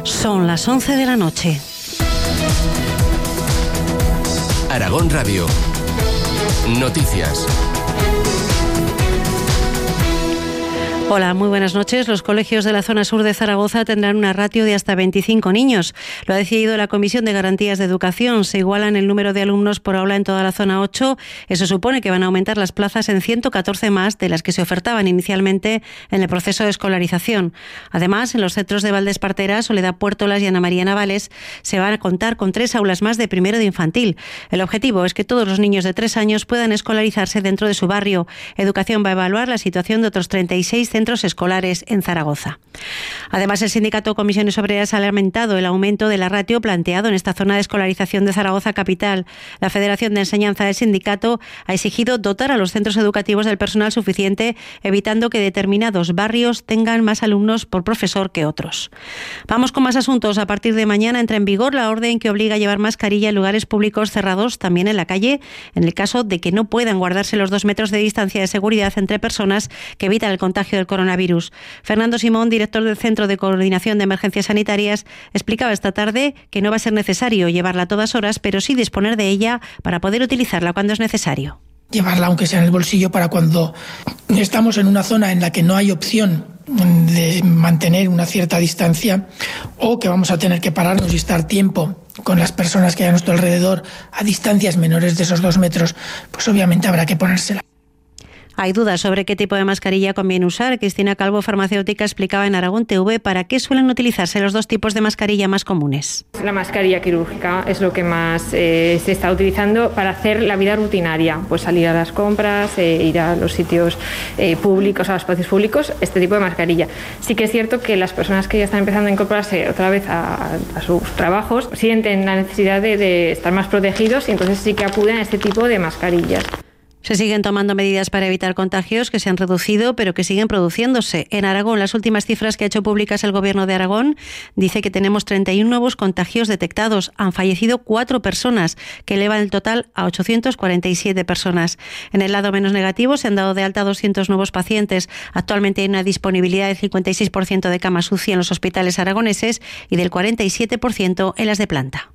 Son las 11 de la noche. Aragón Radio. Noticias. Hola, muy buenas noches. Los colegios de la zona sur de Zaragoza tendrán una ratio de hasta 25 niños. Lo ha decidido la Comisión de Garantías de Educación. Se igualan el número de alumnos por aula en toda la zona 8. Eso supone que van a aumentar las plazas en 114 más de las que se ofertaban inicialmente en el proceso de escolarización. Además, en los centros de Valdespartera, Soledad Puertolas y Ana María Navales se van a contar con 3 aulas más de primero de infantil. El objetivo es que todos los niños de 3 años puedan escolarizarse dentro de su barrio. Educación va a evaluar la situación de otros 36 centros escolares en Zaragoza. Además, el sindicato Comisiones Obreras ha lamentado el aumento de la ratio planteado en esta zona de escolarización de Zaragoza capital. La Federación de Enseñanza del sindicato ha exigido dotar a los centros educativos del personal suficiente, evitando que determinados barrios tengan más alumnos por profesor que otros. Vamos con más asuntos. A partir de mañana entra en vigor la orden que obliga a llevar mascarilla en lugares públicos cerrados, también en la calle, en el caso de que no puedan guardarse los 2 metros de distancia de seguridad entre personas que evitan el contagio del coronavirus. Fernando Simón, director del Centro de Coordinación de Emergencias Sanitarias, explicaba esta tarde que no va a ser necesario llevarla a todas horas, pero sí disponer de ella para poder utilizarla cuando es necesario. Llevarla aunque sea en el bolsillo para cuando estamos en una zona en la que no hay opción de mantener una cierta distancia o que vamos a tener que pararnos y estar tiempo con las personas que hay a nuestro alrededor a distancias menores de esos 2 metros, pues obviamente habrá que ponérsela. Hay dudas sobre qué tipo de mascarilla conviene usar. Cristina Calvo, farmacéutica, explicaba en Aragón TV para qué suelen utilizarse los 2 tipos de mascarilla más comunes. La mascarilla quirúrgica es lo que más se está utilizando para hacer la vida rutinaria, pues salir a las compras, ir a los sitios públicos, a los espacios públicos, este tipo de mascarilla. Sí que es cierto que las personas que ya están empezando a incorporarse otra vez a sus trabajos sienten la necesidad de estar más protegidos y entonces sí que acuden a este tipo de mascarillas. Se siguen tomando medidas para evitar contagios que se han reducido, pero que siguen produciéndose. En Aragón, las últimas cifras que ha hecho públicas el Gobierno de Aragón dice que tenemos 31 nuevos contagios detectados. Han fallecido 4 personas, que elevan el total a 847 personas. En el lado menos negativo, se han dado de alta 200 nuevos pacientes. Actualmente hay una disponibilidad del 56% de camas UCI en los hospitales aragoneses y del 47% en las de planta.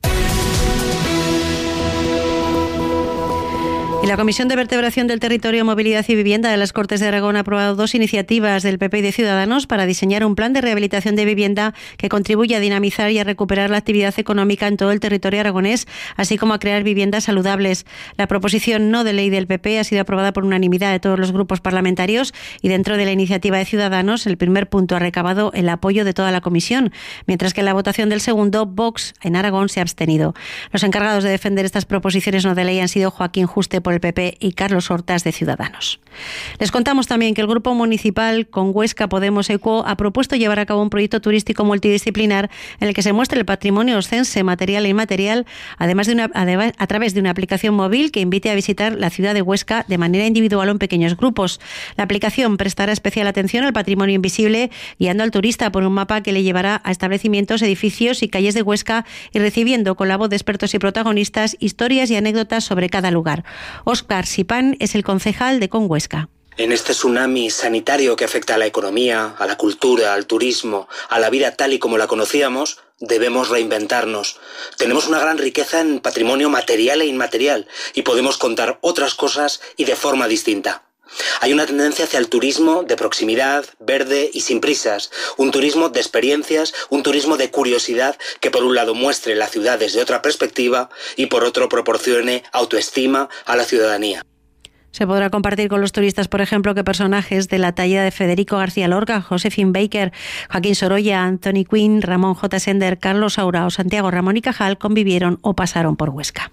Y la Comisión de Vertebración del Territorio, Movilidad y Vivienda de las Cortes de Aragón ha aprobado 2 iniciativas del PP y de Ciudadanos para diseñar un plan de rehabilitación de vivienda que contribuya a dinamizar y a recuperar la actividad económica en todo el territorio aragonés, así como a crear viviendas saludables. La proposición no de ley del PP ha sido aprobada por unanimidad de todos los grupos parlamentarios y dentro de la iniciativa de Ciudadanos el primer punto ha recabado el apoyo de toda la comisión, mientras que en la votación del segundo, Vox en Aragón se ha abstenido. Los encargados de defender estas proposiciones no de ley han sido Joaquín Juste por el PP y Carlos Hortas de Ciudadanos. Les contamos también que el Grupo Municipal con Huesca Podemos Equo ha propuesto llevar a cabo un proyecto turístico multidisciplinar en el que se muestre el patrimonio oscense material e inmaterial, además a través de una aplicación móvil que invite a visitar la ciudad de Huesca de manera individual o en pequeños grupos. La aplicación prestará especial atención al patrimonio invisible, guiando al turista por un mapa que le llevará a establecimientos, edificios y calles de Huesca y recibiendo con la voz de expertos y protagonistas historias y anécdotas sobre cada lugar. Óscar Sipán es el concejal de Con Huesca. En este tsunami sanitario que afecta a la economía, a la cultura, al turismo, a la vida tal y como la conocíamos, debemos reinventarnos. Tenemos una gran riqueza en patrimonio material e inmaterial y podemos contar otras cosas y de forma distinta. Hay una tendencia hacia el turismo de proximidad, verde y sin prisas, un turismo de experiencias, un turismo de curiosidad que por un lado muestre la ciudad desde otra perspectiva y por otro proporcione autoestima a la ciudadanía. Se podrá compartir con los turistas, por ejemplo, que personajes de la talla de Federico García Lorca, Josephine Baker, Joaquín Sorolla, Anthony Quinn, Ramón J. Sender, Carlos Saura o Santiago Ramón y Cajal convivieron o pasaron por Huesca.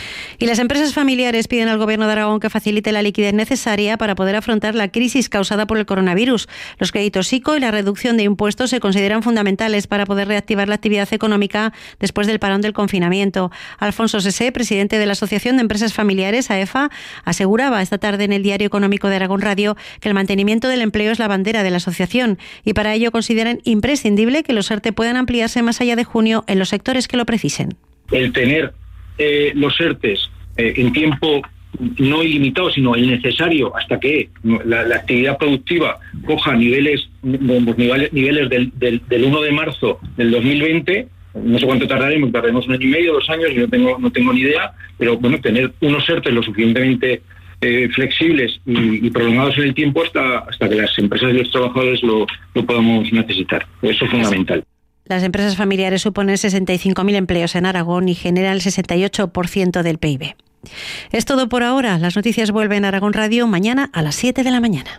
Y las empresas familiares piden al Gobierno de Aragón que facilite la liquidez necesaria para poder afrontar la crisis causada por el coronavirus. Los créditos ICO y la reducción de impuestos se consideran fundamentales para poder reactivar la actividad económica después del parón del confinamiento. Alfonso Sesé, presidente de la Asociación de Empresas Familiares, AEFA, aseguraba esta tarde en el Diario Económico de Aragón Radio que el mantenimiento del empleo es la bandera de la asociación y para ello consideran imprescindible que los ERTE puedan ampliarse más allá de junio en los sectores que lo precisen. El tener los ERTEs en tiempo no ilimitado, sino el necesario hasta que la actividad productiva coja niveles del 1 de marzo del 2020. No sé cuánto tardaremos 1 año y medio, 2 años, yo no tengo ni idea, pero bueno, tener unos ERTE lo suficientemente flexibles y prolongados en el tiempo hasta que las empresas y los trabajadores lo podamos necesitar. Eso es fundamental. Las empresas familiares suponen 65.000 empleos en Aragón y generan el 68% del PIB. Es todo por ahora. Las noticias vuelven a Aragón Radio mañana a las 7 de la mañana.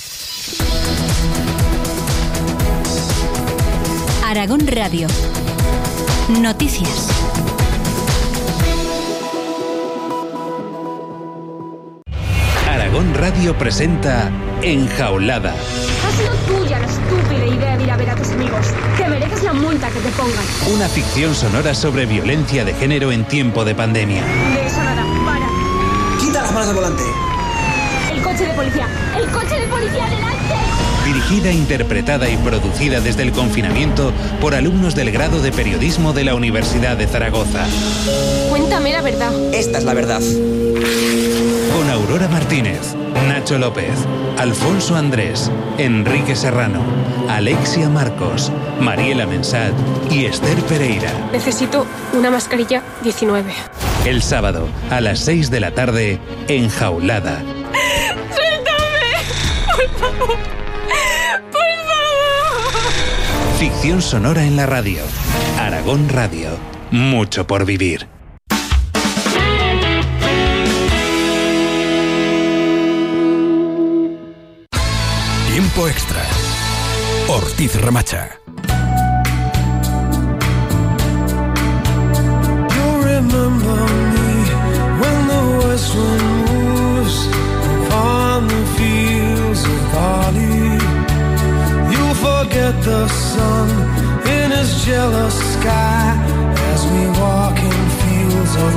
Aragón Radio. Noticias. Aragón Radio presenta Enjaulada. Ha sido tuya la estúpida idea de ir a ver a tus amigos. Te mereces la multa que te pongan. Una ficción sonora sobre violencia de género en tiempo de pandemia. De eso nada, para. Quita las manos del volante. El coche de policía. El coche de policía delante. Dirigida, interpretada y producida desde el confinamiento por alumnos del grado de periodismo de la Universidad de Zaragoza. Cuéntame la verdad. Esta es la verdad. Con Aurora Martínez, Nacho López, Alfonso Andrés, Enrique Serrano, Alexia Marcos, Mariela Mensat y Esther Pereira. Necesito una mascarilla 19. El sábado, a las 6 de la tarde, Enjaulada. ¡Suéltame! ¡Por favor! ¡Por favor! Ficción sonora en la radio. Aragón Radio. Mucho por vivir. Tiempo extra. Ortiz Remacha. The sun in his jealous sky as we walk in fields of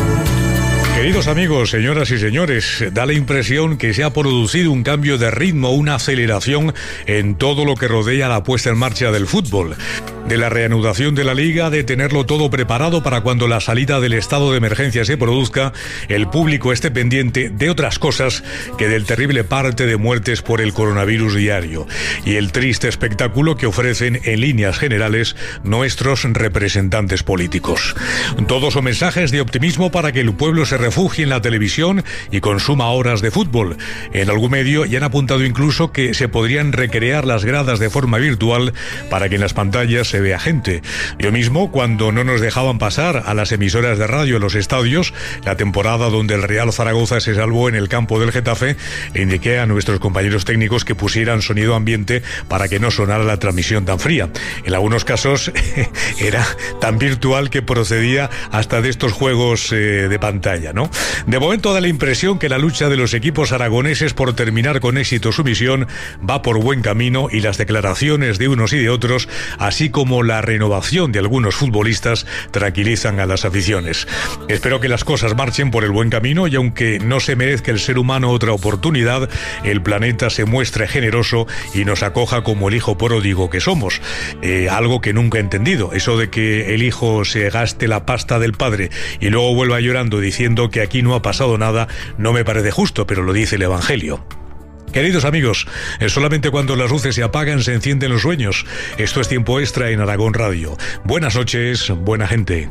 gold. Queridos amigos, señoras y señores, da la impresión que se ha producido un cambio de ritmo, una aceleración en todo lo que rodea la puesta en marcha del fútbol. De la reanudación de la Liga, de tenerlo todo preparado para cuando la salida del estado de emergencia se produzca, el público esté pendiente de otras cosas que del terrible parte de muertes por el coronavirus diario y el triste espectáculo que ofrecen en líneas generales nuestros representantes políticos. Todos son mensajes de optimismo para que el pueblo se refugie en la televisión y consuma horas de fútbol. En algún medio ya han apuntado incluso que se podrían recrear las gradas de forma virtual para que en las pantallas se vea gente. Yo mismo, cuando no nos dejaban pasar a las emisoras de radio en los estadios, la temporada donde el Real Zaragoza se salvó en el campo del Getafe, le indiqué a nuestros compañeros técnicos que pusieran sonido ambiente para que no sonara la transmisión tan fría. En algunos casos era tan virtual que procedía hasta de estos juegos de pantalla, ¿no? De momento da la impresión que la lucha de los equipos aragoneses por terminar con éxito su misión va por buen camino y las declaraciones de unos y de otros, así como la renovación de algunos futbolistas, tranquilizan a las aficiones. Espero que las cosas marchen por el buen camino y aunque no se merezca el ser humano otra oportunidad, el planeta se muestre generoso y nos acoja como el hijo pródigo que somos. Algo que nunca he entendido, eso de que el hijo se gaste la pasta del padre y luego vuelva llorando diciendo que aquí no ha pasado nada, no me parece justo, pero lo dice el Evangelio. Queridos amigos, solamente cuando las luces se apagan se encienden los sueños. Esto es Tiempo Extra en Aragón Radio. Buenas noches, buena gente.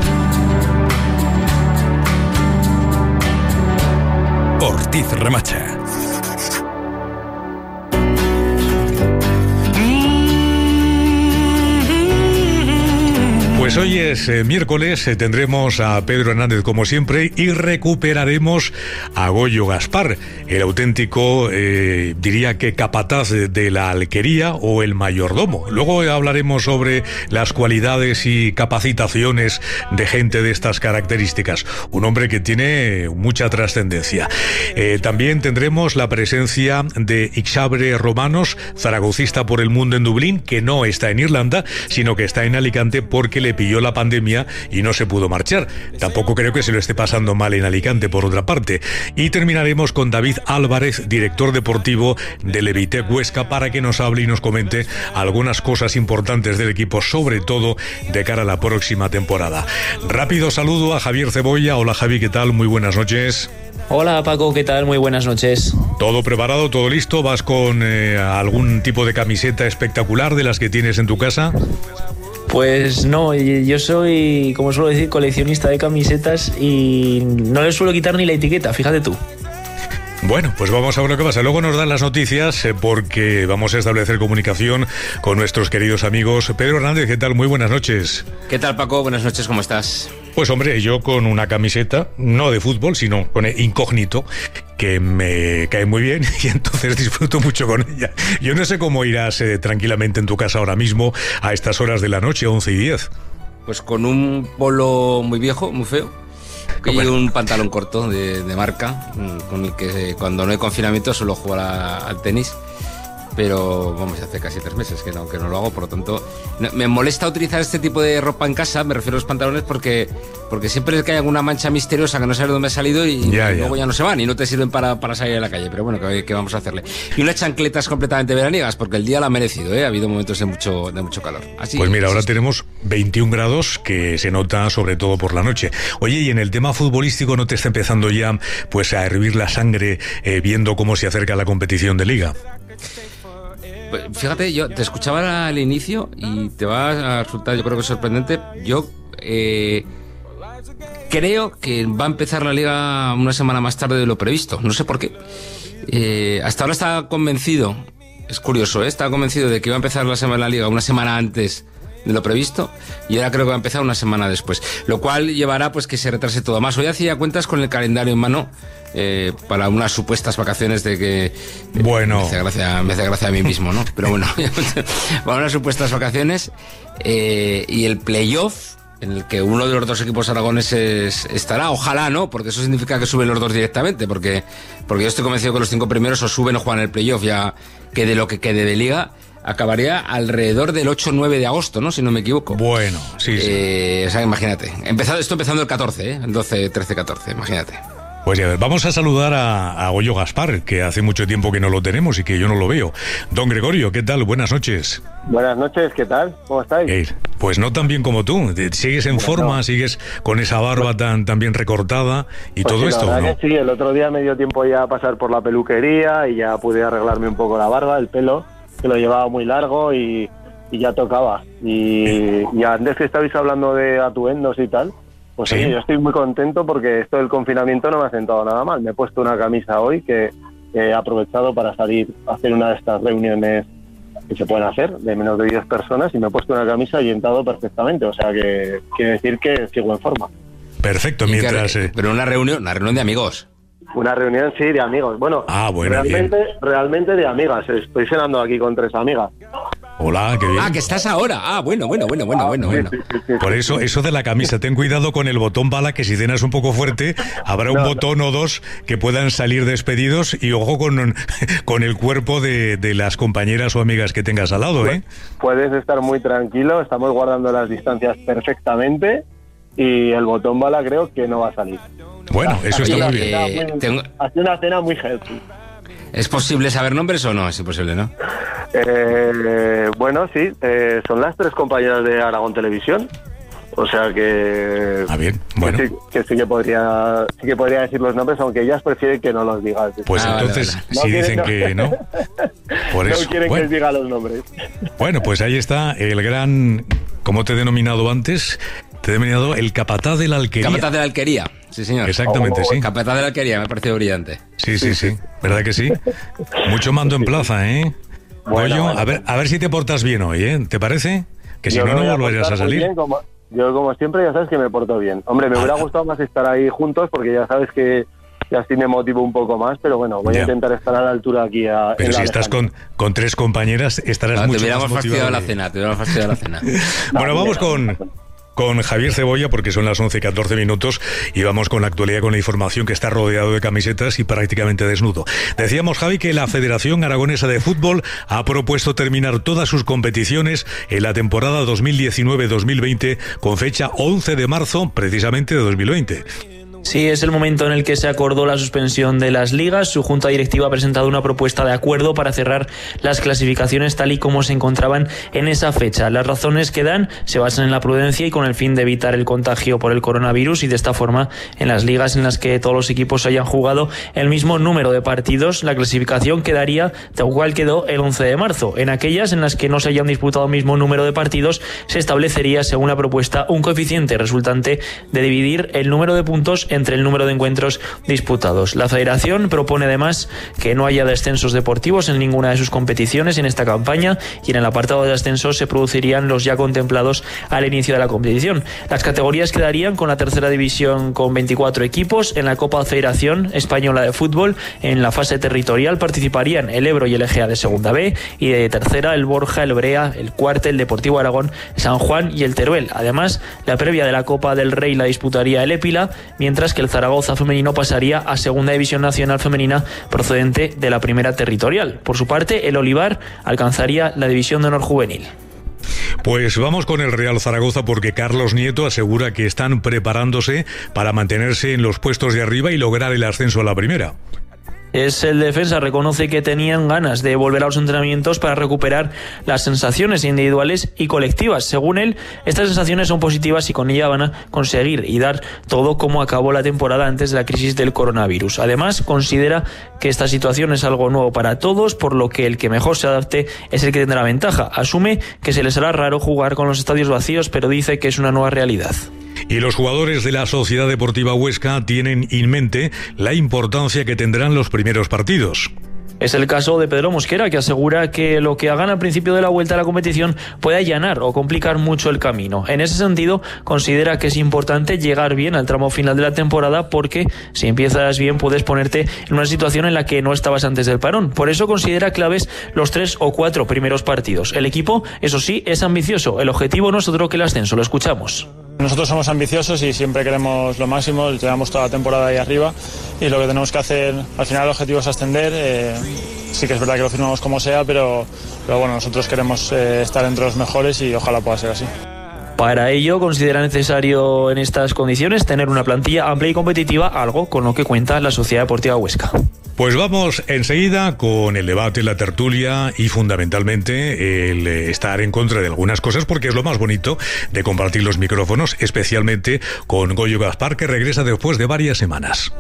Ortiz Remacha. Pues hoy es miércoles, tendremos a Pedro Hernández como siempre y recuperaremos a Goyo Gaspar, el auténtico, diría que capataz de la alquería o el mayordomo. Luego hablaremos sobre las cualidades y capacitaciones de gente de estas características. Un hombre que tiene mucha trascendencia. También tendremos la presencia de Ixabre Romanos, zaragocista por el mundo en Dublín, que no está en Irlanda, sino que está en Alicante porque le le pilló la pandemia y no se pudo marchar. Tampoco creo que se lo esté pasando mal en Alicante, por otra parte. Y terminaremos con David Álvarez, director deportivo del Levitec Huesca, para que nos hable y nos comente algunas cosas importantes del equipo, sobre todo de cara a la próxima temporada. Rápido saludo a Javier Cebolla. Hola Javi, ¿qué tal? Muy buenas noches. Hola Paco, ¿qué tal? Muy buenas noches. ¿Todo preparado? ¿Todo listo? ¿Vas con algún tipo de camiseta espectacular de las que tienes en tu casa? Pues no, yo soy, como suelo decir, coleccionista de camisetas y no le suelo quitar ni la etiqueta, fíjate tú. Bueno, pues vamos a ver lo que pasa. Luego nos dan las noticias porque vamos a establecer comunicación con nuestros queridos amigos. Pedro Hernández, ¿qué tal? Muy buenas noches. ¿Qué tal, Paco? Buenas noches, ¿cómo estás? Pues hombre, yo con una camiseta, no de fútbol, sino con incógnito, que me cae muy bien y entonces disfruto mucho con ella. Yo no sé cómo irás tranquilamente en tu casa ahora mismo a estas horas de la noche, 11:10. Pues con un polo muy viejo, muy feo. Y un pantalón corto de marca, con el que cuando no hay confinamiento suelo jugar al tenis, pero vamos, hace casi 3 meses que no lo hago, por lo tanto me molesta utilizar este tipo de ropa en casa, me refiero a los pantalones, porque siempre es que hay alguna mancha misteriosa que no sabes dónde ha salido y luego ya no se van y no te sirven para salir a la calle, pero bueno, ¿qué vamos a hacerle? Y unas chancletas completamente veraniegas, porque el día lo ha merecido, ha habido momentos de mucho calor. Así, pues mira, ahora tenemos 21 grados, que se nota sobre todo por la noche. Oye, y en el tema futbolístico, ¿no te está empezando ya pues a hervir la sangre viendo cómo se acerca la competición de Liga? Fíjate, yo te escuchaba al inicio y te va a resultar, yo creo que sorprendente. Yo creo que va a empezar la Liga una semana más tarde de lo previsto. No sé por qué. Hasta ahora estaba convencido, es curioso, estaba convencido de que iba a empezar la Liga una semana antes de lo previsto y ahora creo que va a empezar una semana después, lo cual llevará pues que se retrase todo más. Hoy hacía cuentas con el calendario en mano para unas supuestas vacaciones de que bueno, me hace gracia a mí mismo, ¿no? Pero bueno, para unas supuestas vacaciones y el playoff en el que uno de los dos equipos aragoneses estará, ojalá no, porque eso significa que suben los dos directamente, porque yo estoy convencido que los 5 primeros o suben o juegan el playoff, ya quede lo que quede de Liga. Acabaría alrededor del 8-9 de agosto, ¿no? Si no me equivoco. Bueno, sí. O sea, imagínate. Estoy empezando el 14, el 12, 13, 14, imagínate. Pues ya, vamos a saludar a Goyo Gaspar, que hace mucho tiempo que no lo tenemos y que yo no lo veo. Don Gregorio, ¿qué tal? Buenas noches. Buenas noches, ¿qué tal? ¿Cómo estáis? Pues no tan bien como tú. ¿Sigues en forma? ¿Sigues con esa barba tan bien recortada y pues todo sí, esto? La verdad ¿no? que sí, el otro día me dio tiempo ya a pasar por la peluquería y ya pude arreglarme un poco la barba, el pelo, que lo llevaba muy largo y ya tocaba. Y antes que estabais hablando de atuendos y tal, pues ¿sí? Oye, yo estoy muy contento porque esto del confinamiento no me ha sentado nada mal. Me he puesto una camisa hoy que he aprovechado para salir a hacer una de estas reuniones que se pueden hacer de menos de 10 personas y me he puesto una camisa y he entrado perfectamente. O sea que quiere decir que sigo en forma. Perfecto, mientras... Pero una reunión de amigos. Una reunión, sí, de amigos. Bueno, realmente de amigas. Estoy cenando aquí con 3 amigas. Hola, qué bien. Ah, que estás ahora. Bueno. Sí. Por eso de la camisa, ten cuidado con el botón bala, que si cenas un poco fuerte, habrá un botón o dos que puedan salir despedidos, y ojo con el cuerpo de las compañeras o amigas que tengas al lado, ¿eh? Puedes estar muy tranquilo, estamos guardando las distancias perfectamente y el botón bala creo que no va a salir. Bueno, eso está muy bien. Ha sido una cena muy healthy. ¿Es posible saber nombres o no? Es imposible, ¿no? Bueno, sí, son las 3 compañeras de Aragón Televisión, o sea que... Ah, bien, bueno. Que sí que podría decir los nombres, aunque ellas prefieren que no los diga. Pues entonces, vale. si dicen que no, por eso. No quieren que les diga los nombres. Bueno, pues ahí está el gran, ¿cómo te he denominado antes? Te he denominado el capataz de la alquería. Capataz de la alquería, sí señor. Exactamente, sí. Capataz de la alquería, me ha parecido brillante. Sí. ¿Verdad que sí? Mucho mando en plaza, ¿eh? Bueno, a ver si te portas bien hoy, ¿eh? ¿Te parece? Que si no volverías a salir. Yo, como siempre, ya sabes que me porto bien. Hombre, me hubiera gustado más estar ahí juntos, porque ya sabes que así me motivo un poco más, pero bueno, voy a intentar estar a la altura aquí. Pero si estás con 3 compañeras, estarás mucho más motivado. Te hubiéramos fastidiado la cena, Bueno, vamos con con Javier Cebolla, porque son las 11:14 minutos y vamos con la actualidad, con la información que está rodeado de camisetas y prácticamente desnudo. Decíamos, Javi, que la Federación Aragonesa de Fútbol ha propuesto terminar todas sus competiciones en la temporada 2019-2020 con fecha 11 de marzo, precisamente de 2020. Sí, es el momento en el que se acordó la suspensión de las ligas. Su junta directiva ha presentado una propuesta de acuerdo para cerrar las clasificaciones tal y como se encontraban en esa fecha. Las razones que dan se basan en la prudencia y con el fin de evitar el contagio por el coronavirus, y de esta forma, en las ligas en las que todos los equipos hayan jugado el mismo número de partidos, la clasificación quedaría tal cual quedó el 11 de marzo. En aquellas en las que no se hayan disputado el mismo número de partidos, se establecería, según la propuesta, un coeficiente resultante de dividir el número de puntos entre el número de encuentros disputados. La Federación propone además que no haya descensos deportivos en ninguna de sus competiciones en esta campaña, y en el apartado de ascensos se producirían los ya contemplados al inicio de la competición. Las categorías quedarían con la tercera división con 24 equipos. En la Copa Federación Española de Fútbol, en la fase territorial, participarían el Ebro y el Egea de Segunda B, y de tercera el Borja, el Brea, el Cuarte, el Deportivo Aragón, San Juan y el Teruel. Además, la previa de la Copa del Rey la disputaría el Épila, mientras que el Zaragoza femenino pasaría a Segunda División Nacional Femenina procedente de la Primera Territorial. Por su parte, el Olivar alcanzaría la División de Honor Juvenil. Pues vamos con el Real Zaragoza, porque Carlos Nieto asegura que están preparándose para mantenerse en los puestos de arriba y lograr el ascenso a la Primera. El defensa reconoce que tenían ganas de volver a los entrenamientos para recuperar las sensaciones individuales y colectivas. Según él, estas sensaciones son positivas y con ellas van a conseguir y dar todo como acabó la temporada antes de la crisis del coronavirus. Además, considera que esta situación es algo nuevo para todos, por lo que el que mejor se adapte es el que tendrá ventaja. Asume que se les hará raro jugar con los estadios vacíos, pero dice que es una nueva realidad. Y los jugadores de la Sociedad Deportiva Huesca tienen en mente la importancia que tendrán los primeros partidos. Es el caso de Pedro Mosquera, que asegura que lo que hagan al principio de la vuelta a la competición puede allanar o complicar mucho el camino. En ese sentido, considera que es importante llegar bien al tramo final de la temporada, porque si empiezas bien puedes ponerte en una situación en la que no estabas antes del parón. Por eso considera claves los 3 o 4 primeros partidos. El equipo, eso sí, es ambicioso. El objetivo no es otro que el ascenso. Lo escuchamos. Nosotros somos ambiciosos y siempre queremos lo máximo, llevamos toda la temporada ahí arriba, y lo que tenemos que hacer, al final el objetivo es ascender. Sí que es verdad que lo firmamos como sea, pero bueno, nosotros queremos estar entre los mejores y ojalá pueda ser así. Para ello, considera necesario en estas condiciones tener una plantilla amplia y competitiva, algo con lo que cuenta la Sociedad Deportiva Huesca. Pues vamos enseguida con el debate, la tertulia y fundamentalmente el estar en contra de algunas cosas, porque es lo más bonito de compartir los micrófonos, especialmente con Goyo Gaspar, que regresa después de varias semanas.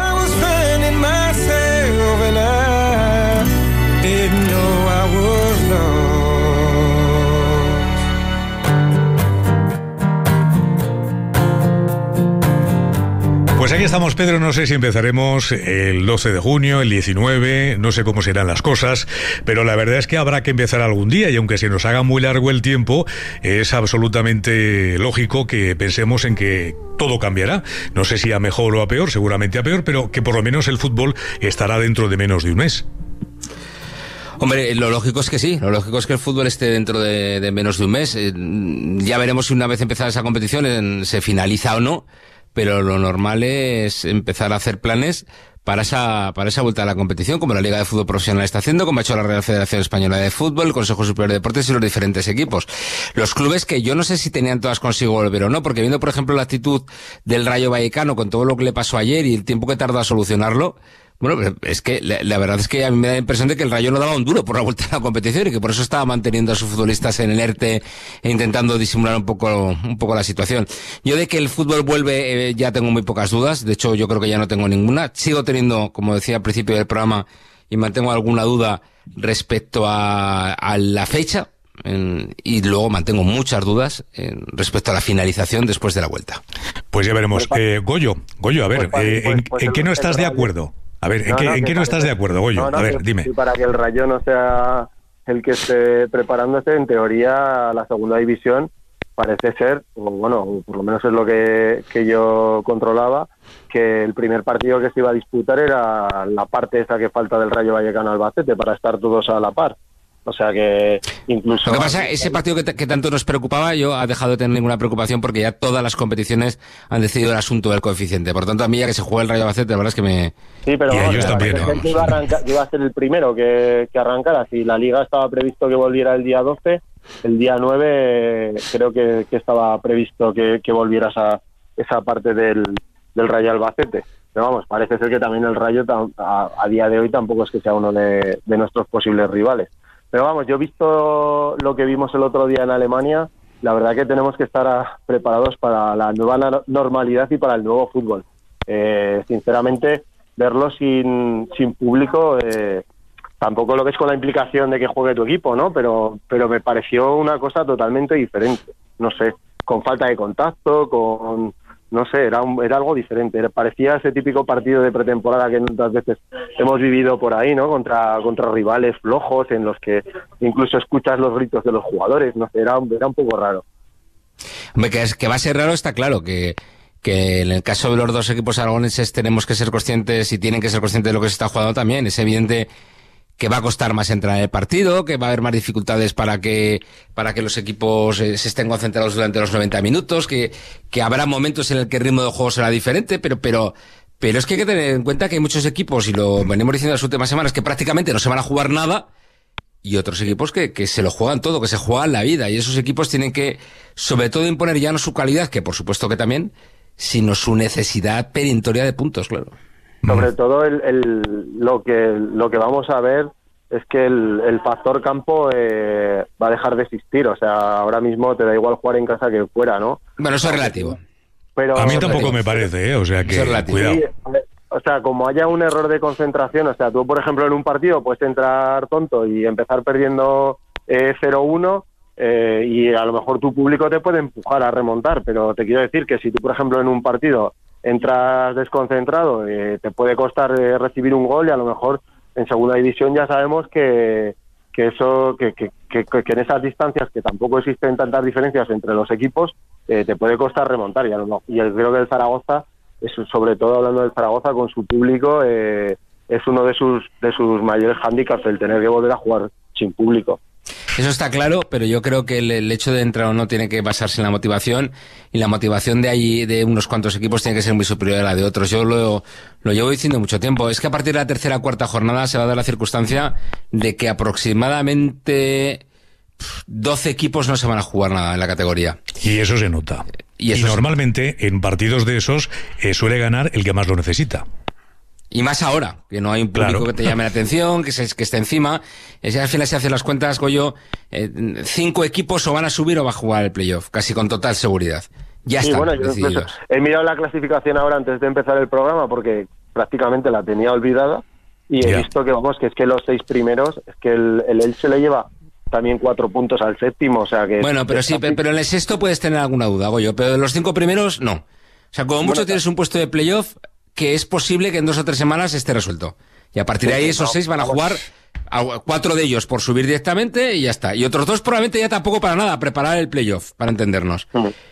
Pues aquí estamos, Pedro. No sé si empezaremos el 12 de junio, el 19, no sé cómo serán las cosas, pero la verdad es que habrá que empezar algún día, y aunque se nos haga muy largo el tiempo, es absolutamente lógico que pensemos en que todo cambiará. No sé si a mejor o a peor, seguramente a peor, pero que por lo menos el fútbol estará dentro de menos de un mes. Hombre, lo lógico es que sí, lo lógico es que el fútbol esté dentro de menos de un mes. Ya veremos si una vez empezada esa competición se finaliza o no, pero lo normal es empezar a hacer planes para esa vuelta a la competición, como la Liga de Fútbol Profesional está haciendo, como ha hecho la Real Federación Española de Fútbol, el Consejo Superior de Deportes y los diferentes equipos. Los clubes, que yo no sé si tenían todas consigo volver o no, porque viendo, por ejemplo, la actitud del Rayo Vallecano con todo lo que le pasó ayer y el tiempo que tardó a solucionarlo, bueno, es que la verdad es que a mí me da la impresión de que el Rayo no daba un duro por la vuelta a la competición y que por eso estaba manteniendo a sus futbolistas en el ERTE e intentando disimular un poco la situación. Yo de que el fútbol vuelve ya tengo muy pocas dudas, de hecho yo creo que ya no tengo ninguna. Sigo teniendo, como decía al principio del programa, y mantengo alguna duda respecto a la fecha, y luego mantengo muchas dudas respecto a la finalización después de la vuelta. Pues ya veremos. Goyo, a ver, ¿en qué no estás de acuerdo? A ver, ¿en qué no estás de acuerdo, Goyo? A ver, dime. Y para que el Rayo no sea el que esté preparándose, en teoría, la segunda división parece ser, bueno, por lo menos es lo que yo controlaba, que el primer partido que se iba a disputar era la parte esa que falta del Rayo Vallecano Albacete, para estar todos a la par. O sea que incluso... Lo que pasa, ese partido que tanto nos preocupaba, yo ha dejado de tener ninguna preocupación porque ya todas las competiciones han decidido el asunto del coeficiente. Por tanto, a mí ya que se juega el Rayo Albacete, la verdad es que me... Sí, pero vamos, ellos también, iba a ser el primero que arrancara. Si la Liga estaba previsto que volviera el día 12, el día 9 creo que estaba previsto que volviera esa parte del Rayo Albacete. Pero vamos, parece ser que también el Rayo a día de hoy tampoco es que sea uno de nuestros posibles rivales. Pero vamos, yo he visto lo que vimos el otro día en Alemania. La verdad que tenemos que estar preparados para la nueva normalidad y para el nuevo fútbol. Sinceramente, verlo sin público, tampoco lo ves con la implicación de que juegue tu equipo, ¿no? Pero me pareció una cosa totalmente diferente. No sé, con falta de contacto, no sé, era algo diferente. Parecía ese típico partido de pretemporada que muchas veces hemos vivido por ahí, ¿no? Contra rivales flojos, en los que incluso escuchas los gritos de los jugadores. No sé, era un poco raro. Hombre, que va a ser raro está claro, que en el caso de los dos equipos aragoneses tenemos que ser conscientes y tienen que ser conscientes de lo que se está jugando también. Es evidente que va a costar más entrar en el partido, que va a haber más dificultades para que los equipos se estén concentrados durante los 90 minutos, que habrá momentos en el que el ritmo de juego será diferente, pero es que hay que tener en cuenta que hay muchos equipos, y lo venimos diciendo las últimas semanas, que prácticamente no se van a jugar nada, y otros equipos que se lo juegan todo, que se juegan la vida, y esos equipos tienen que, sobre todo, imponer ya no su calidad, que por supuesto que también, sino su necesidad perentoria de puntos, claro. Sobre todo lo que vamos a ver es que el factor campo va a dejar de existir. O sea, ahora mismo te da igual jugar en casa que fuera, ¿no? Bueno, eso es relativo. Pero a mí tampoco me parece, o sea que cuidado. Sí, o sea, como haya un error de concentración, o sea, tú por ejemplo en un partido puedes entrar tonto y empezar perdiendo 0-1 y a lo mejor tu público te puede empujar a remontar, pero te quiero decir que si tú por ejemplo en un partido entras desconcentrado, te puede costar recibir un gol, y a lo mejor en segunda división ya sabemos que en esas distancias, que tampoco existen tantas diferencias entre los equipos, te puede costar remontar, y creo que el Zaragoza, sobre todo hablando del Zaragoza, con su público, es uno de sus mayores hándicaps el tener que volver a jugar sin público. Eso está claro, pero yo creo que el hecho de entrar o no tiene que basarse en la motivación, y la motivación de unos cuantos equipos tiene que ser muy superior a la de otros. Yo lo llevo diciendo mucho tiempo. Es que a partir de la tercera o cuarta jornada se va a dar la circunstancia de que aproximadamente 12 equipos no se van a jugar nada en la categoría. Y eso se nota. Y normalmente en partidos de esos suele ganar el que más lo necesita. Y más ahora, que no hay un público que te llame la atención, que esté encima. Al final se hacen las cuentas, Goyo, 5 equipos o van a subir o va a jugar el playoff, casi con total seguridad. Ya sí, están bueno, decididos. He mirado la clasificación ahora antes de empezar el programa porque prácticamente la tenía olvidada, y he visto que es que los 6 primeros, es que el Elche le lleva también 4 puntos al séptimo, o sea que... Bueno, pero sí, pero en el sexto puedes tener alguna duda, Goyo, pero de los 5 primeros, no. O sea, como mucho tienes un puesto de playoff que es posible que en 2 o 3 semanas esté resuelto. Y a partir de ahí esos 6 van a jugar, a 4 de ellos por subir directamente y ya está. Y otros 2 probablemente ya tampoco para nada, preparar el playoff, para entendernos.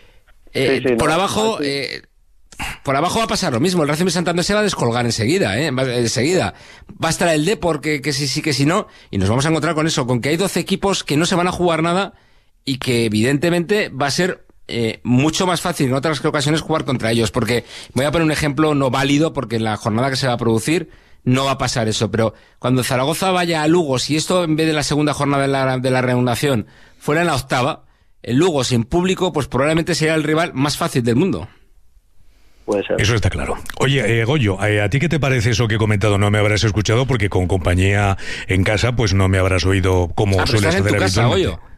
Por abajo va a pasar lo mismo. El Racing de Santander se va a descolgar enseguida, enseguida. Va a estar el Depor, que sí, que si no. Y nos vamos a encontrar con eso, con que hay 12 equipos que no se van a jugar nada y que evidentemente va a ser mucho más fácil en otras ocasiones jugar contra ellos, porque voy a poner un ejemplo no válido, porque en la jornada que se va a producir no va a pasar eso, pero cuando Zaragoza vaya a Lugo, si esto en vez de la segunda jornada de la reanudación fuera en la octava, el Lugo sin público, pues probablemente sería el rival más fácil del mundo. Puede ser. Eso está claro. Oye, Goyo, ¿a ti qué te parece eso que he comentado? No me habrás escuchado porque con compañía en casa pues no me habrás oído como sueles hacer en tu casa, habitualmente. Goyo.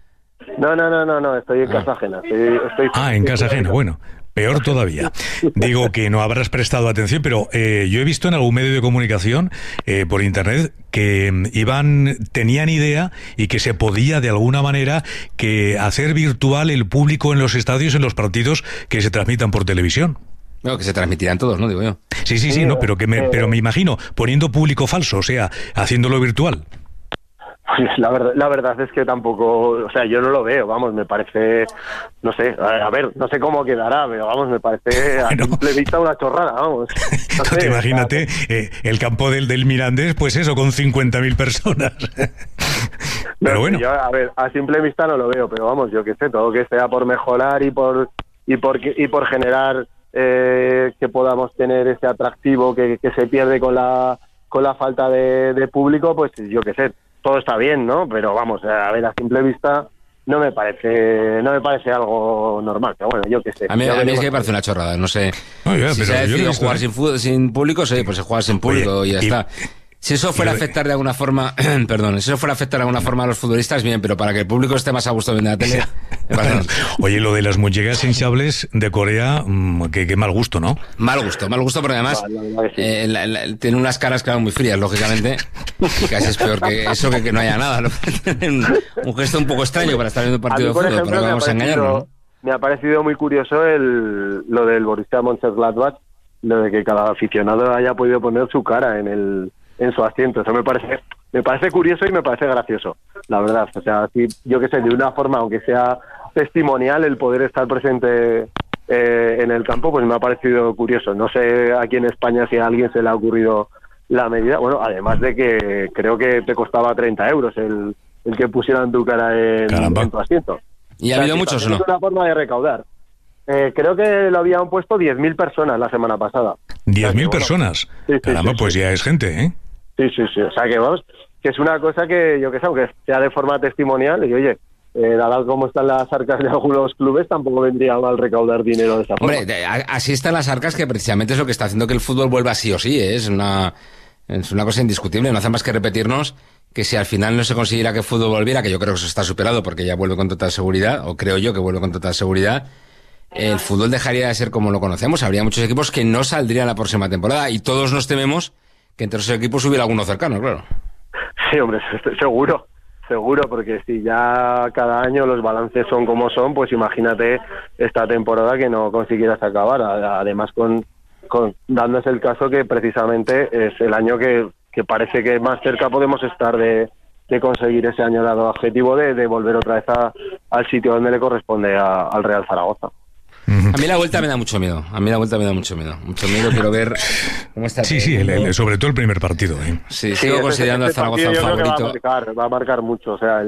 No, estoy en casa ajena. En casa ajena, bueno, peor todavía. Digo que no habrás prestado atención, pero yo he visto en algún medio de comunicación por internet que tenían idea y que se podía de alguna manera que hacer virtual el público en los estadios en los partidos que se transmitan por televisión. No, que se transmitirán todos, ¿no? Digo yo. Sí, no, pero me imagino poniendo público falso, o sea, haciéndolo virtual. La verdad es que tampoco, o sea, yo no lo veo, vamos, me parece, no sé, a ver, no sé cómo quedará, pero vamos, me parece a simple vista una chorrada, vamos. No sé, imagínate el campo del Mirandés, pues eso, con 50.000 personas. Pero bueno. Yo, a ver, a simple vista no lo veo, pero vamos, yo qué sé, todo que sea por mejorar y por generar que podamos tener ese atractivo que se pierde con la falta de público, pues yo qué sé, todo está bien, ¿no? Pero vamos, a ver, a simple vista no me parece algo normal, pero bueno, yo qué sé. A mí es que me parece una chorrada, no sé. Si se ha decidido jugar sin público, pues se juega sin público. Oye, y ya está. Si eso fuera a afectar de alguna forma, perdón, si eso fuera a afectar de alguna forma a los futbolistas, bien, pero para que el público esté más a gusto viendo la tele. Oye, lo de las muñecas hinchables de Corea, qué mal gusto, ¿no? Mal gusto, porque además tiene unas caras, claro, muy frías, lógicamente. Casi es peor que eso que no haya nada, ¿no? Un gesto un poco extraño para estar viendo un partido de fútbol, ejemplo, pero vamos a engañarnos, ¿no? Me ha parecido muy curioso lo del Borussia Mönchengladbach, lo de que cada aficionado haya podido poner su cara en su asiento. Eso me parece curioso y me parece gracioso, la verdad. O sea, si, yo qué sé, de una forma, aunque sea testimonial, el poder estar presente en el campo, pues me ha parecido curioso. No sé aquí en España si a alguien se le ha ocurrido la medida. Bueno, además de que creo que te costaba 30 euros el que pusieran tu cara en tu asiento. ¿Y ha habido muchos o no? Es una forma de recaudar. Creo que lo habían puesto 10.000 personas la semana pasada. 10.000 personas. Sí, caramba, pues ya es gente, ¿eh? Sí. O sea, que vamos, que es una cosa que yo que sé, aunque sea de forma testimonial, y oye, dado cómo están las arcas de algunos clubes, tampoco vendría mal recaudar dinero de esa forma. Hombre, así están las arcas, que precisamente es lo que está haciendo que el fútbol vuelva sí o sí, ¿eh? Es una cosa indiscutible. No hace más que repetirnos que si al final no se consiguiera que el fútbol volviera, que yo creo que eso está superado porque ya vuelve con total seguridad, o creo yo que vuelve con total seguridad, el fútbol dejaría de ser como lo conocemos. Habría muchos equipos que no saldrían la próxima temporada y todos nos tememos que entre esos equipos hubiera alguno cercano, claro. Sí, hombre, seguro, porque si ya cada año los balances son como son, pues imagínate esta temporada que no consiguieras acabar. Además, dándose el caso que precisamente es el año que parece que más cerca podemos estar de conseguir ese añorado objetivo de volver otra vez al sitio donde le corresponde al Real Zaragoza. A mí la vuelta me da mucho miedo. Mucho miedo, quiero ver cómo está. Sí, sobre todo el primer partido. Sí, sigo considerando al Zaragoza el favorito. Va a marcar mucho. O sea,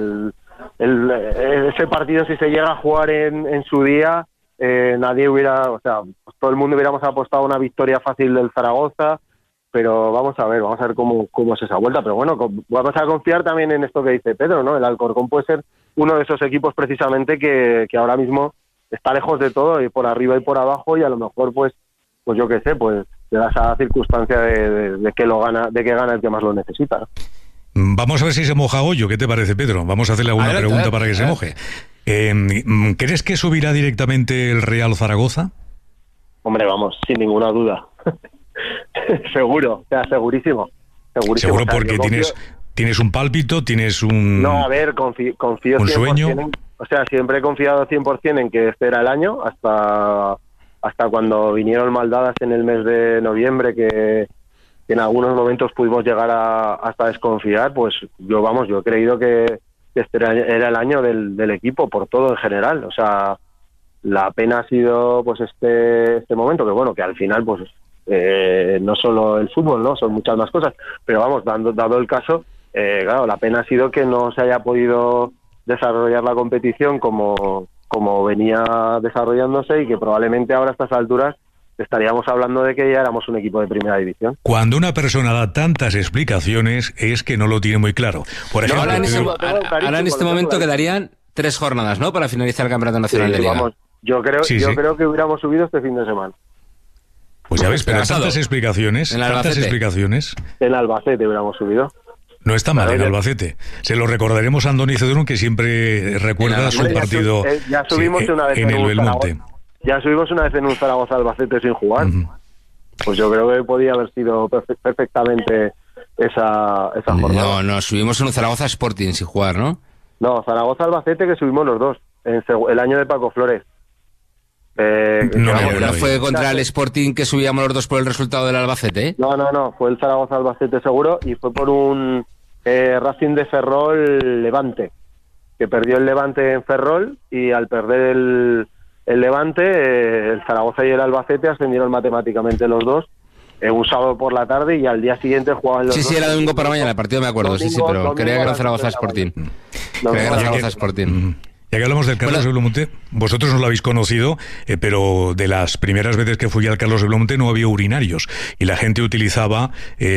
ese partido, si se llega a jugar en su día, nadie hubiera, o sea, todo el mundo hubiéramos apostado una victoria fácil del Zaragoza, pero vamos a ver cómo es esa vuelta. Pero bueno, vamos a confiar también en esto que dice Pedro, ¿no? El Alcorcón puede ser uno de esos equipos precisamente que ahora mismo está lejos de todo, y por arriba y por abajo, y a lo mejor pues yo qué sé, pues te da esa circunstancia de que gana el que más lo necesita, ¿no? Vamos a ver si se moja Goyo. ¿Qué te parece, Pedro? Vamos a hacerle alguna pregunta para que se moje. ¿Crees que subirá directamente el Real Zaragoza? Hombre, vamos, sin ninguna duda. Seguro, o sea, segurísimo. Seguro, porque tienes un pálpito, tienes un... No, a ver, confío un sueño. O sea, siempre he confiado 100% en que este era el año, hasta cuando vinieron maldadas en el mes de noviembre, que en algunos momentos pudimos llegar hasta desconfiar. Pues yo he creído que este era el año del equipo, por todo en general. O sea, la pena ha sido pues este momento, que bueno, que al final pues no solo el fútbol, ¿no? Son muchas más cosas, pero vamos, dado el caso, claro, la pena ha sido que no se haya podido desarrollar la competición como venía desarrollándose, y que probablemente ahora a estas alturas estaríamos hablando de que ya éramos un equipo de primera división. Cuando una persona da tantas explicaciones es que no lo tiene muy claro. Por ejemplo, ahora en este momento quedarían 3 jornadas, ¿no?, para finalizar el Campeonato Nacional de Liga. Vamos, yo creo que hubiéramos subido este fin de semana. Pues ya ves, pero tantas explicaciones. En Albacete hubiéramos subido. No está mal en Albacete. Se lo recordaremos a Andoni Cedrún, que siempre recuerda su partido ya subimos una vez en el Belmonte. Ya subimos una vez en un Zaragoza Albacete sin jugar. Pues yo creo que podía haber sido perfectamente esa jornada. No, subimos en un Zaragoza Sporting sin jugar, ¿no? No, Zaragoza Albacete, que subimos los dos, el año de Paco Flores. No fue contra el Sporting que subíamos los dos por el resultado del Albacete, ¿eh? No, fue el Zaragoza Albacete seguro, y fue por un Racing de Ferrol Levante, que perdió el Levante en Ferrol, y al perder el Levante, el Zaragoza y el Albacete ascendieron matemáticamente los dos, un sábado por la tarde, y al día siguiente jugaban los dos. Sí, era domingo para mañana, el partido me acuerdo, sí, pero creía que era Zaragoza Sporting. Zaragoza Sporting. Ya que hablamos del Carlos de Blomonte, vosotros no lo habéis conocido, pero de las primeras veces que fui al Carlos de Blomonte no había urinarios y la gente utilizaba,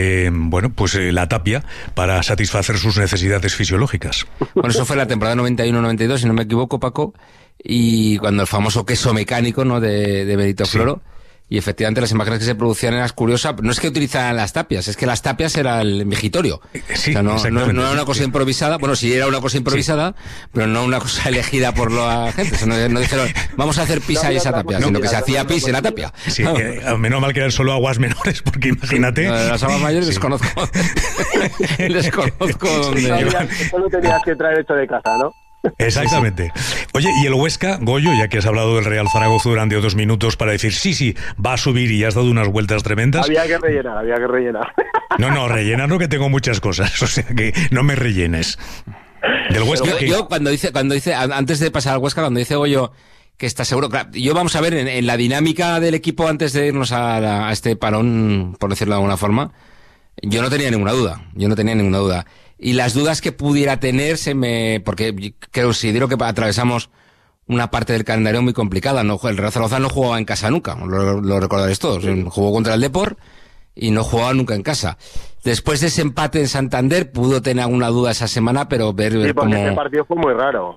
la tapia para satisfacer sus necesidades fisiológicas. Bueno, eso fue la temporada 91-92, si no me equivoco, Paco, y cuando el famoso queso mecánico, ¿no?, de Benito Floro. Y efectivamente las imágenes que se producían eran curiosas. No es que utilizaran las tapias, es que las tapias era el migitorio. Sí, o sea, no era una cosa improvisada. Bueno, sí era una cosa improvisada, pero no una cosa elegida por la gente. O sea, no dijeron, vamos a hacer pis en esa tapia, sino que se hacía pis en la tapia. Sí, menos mal que eran solo aguas menores, porque imagínate. Las aguas mayores desconozco. Desconozco dónde iban. Solo tenías que traer hecho de casa, ¿no? Exactamente. Oye, y el Huesca, Goyo, ya que has hablado del Real Zaragoza durante 2 minutos para decir sí, va a subir y has dado unas vueltas tremendas. Había que rellenar. No, rellena no, que tengo muchas cosas, o sea que no me rellenes. Del Huesca yo cuando dice, antes de pasar al Huesca, cuando dice Goyo que está seguro, claro, yo vamos a ver en la dinámica del equipo antes de irnos a este parón, por decirlo de alguna forma, yo no tenía ninguna duda. Y las dudas que pudiera tener porque considero que atravesamos una parte del calendario muy complicada. No, el Real Zaragoza no jugaba en casa nunca, lo recordaréis todos. Jugó contra el Depor y no jugaba nunca en casa. Después de ese empate en Santander pudo tener alguna duda esa semana, pero ver porque cómo... ese partido fue muy raro.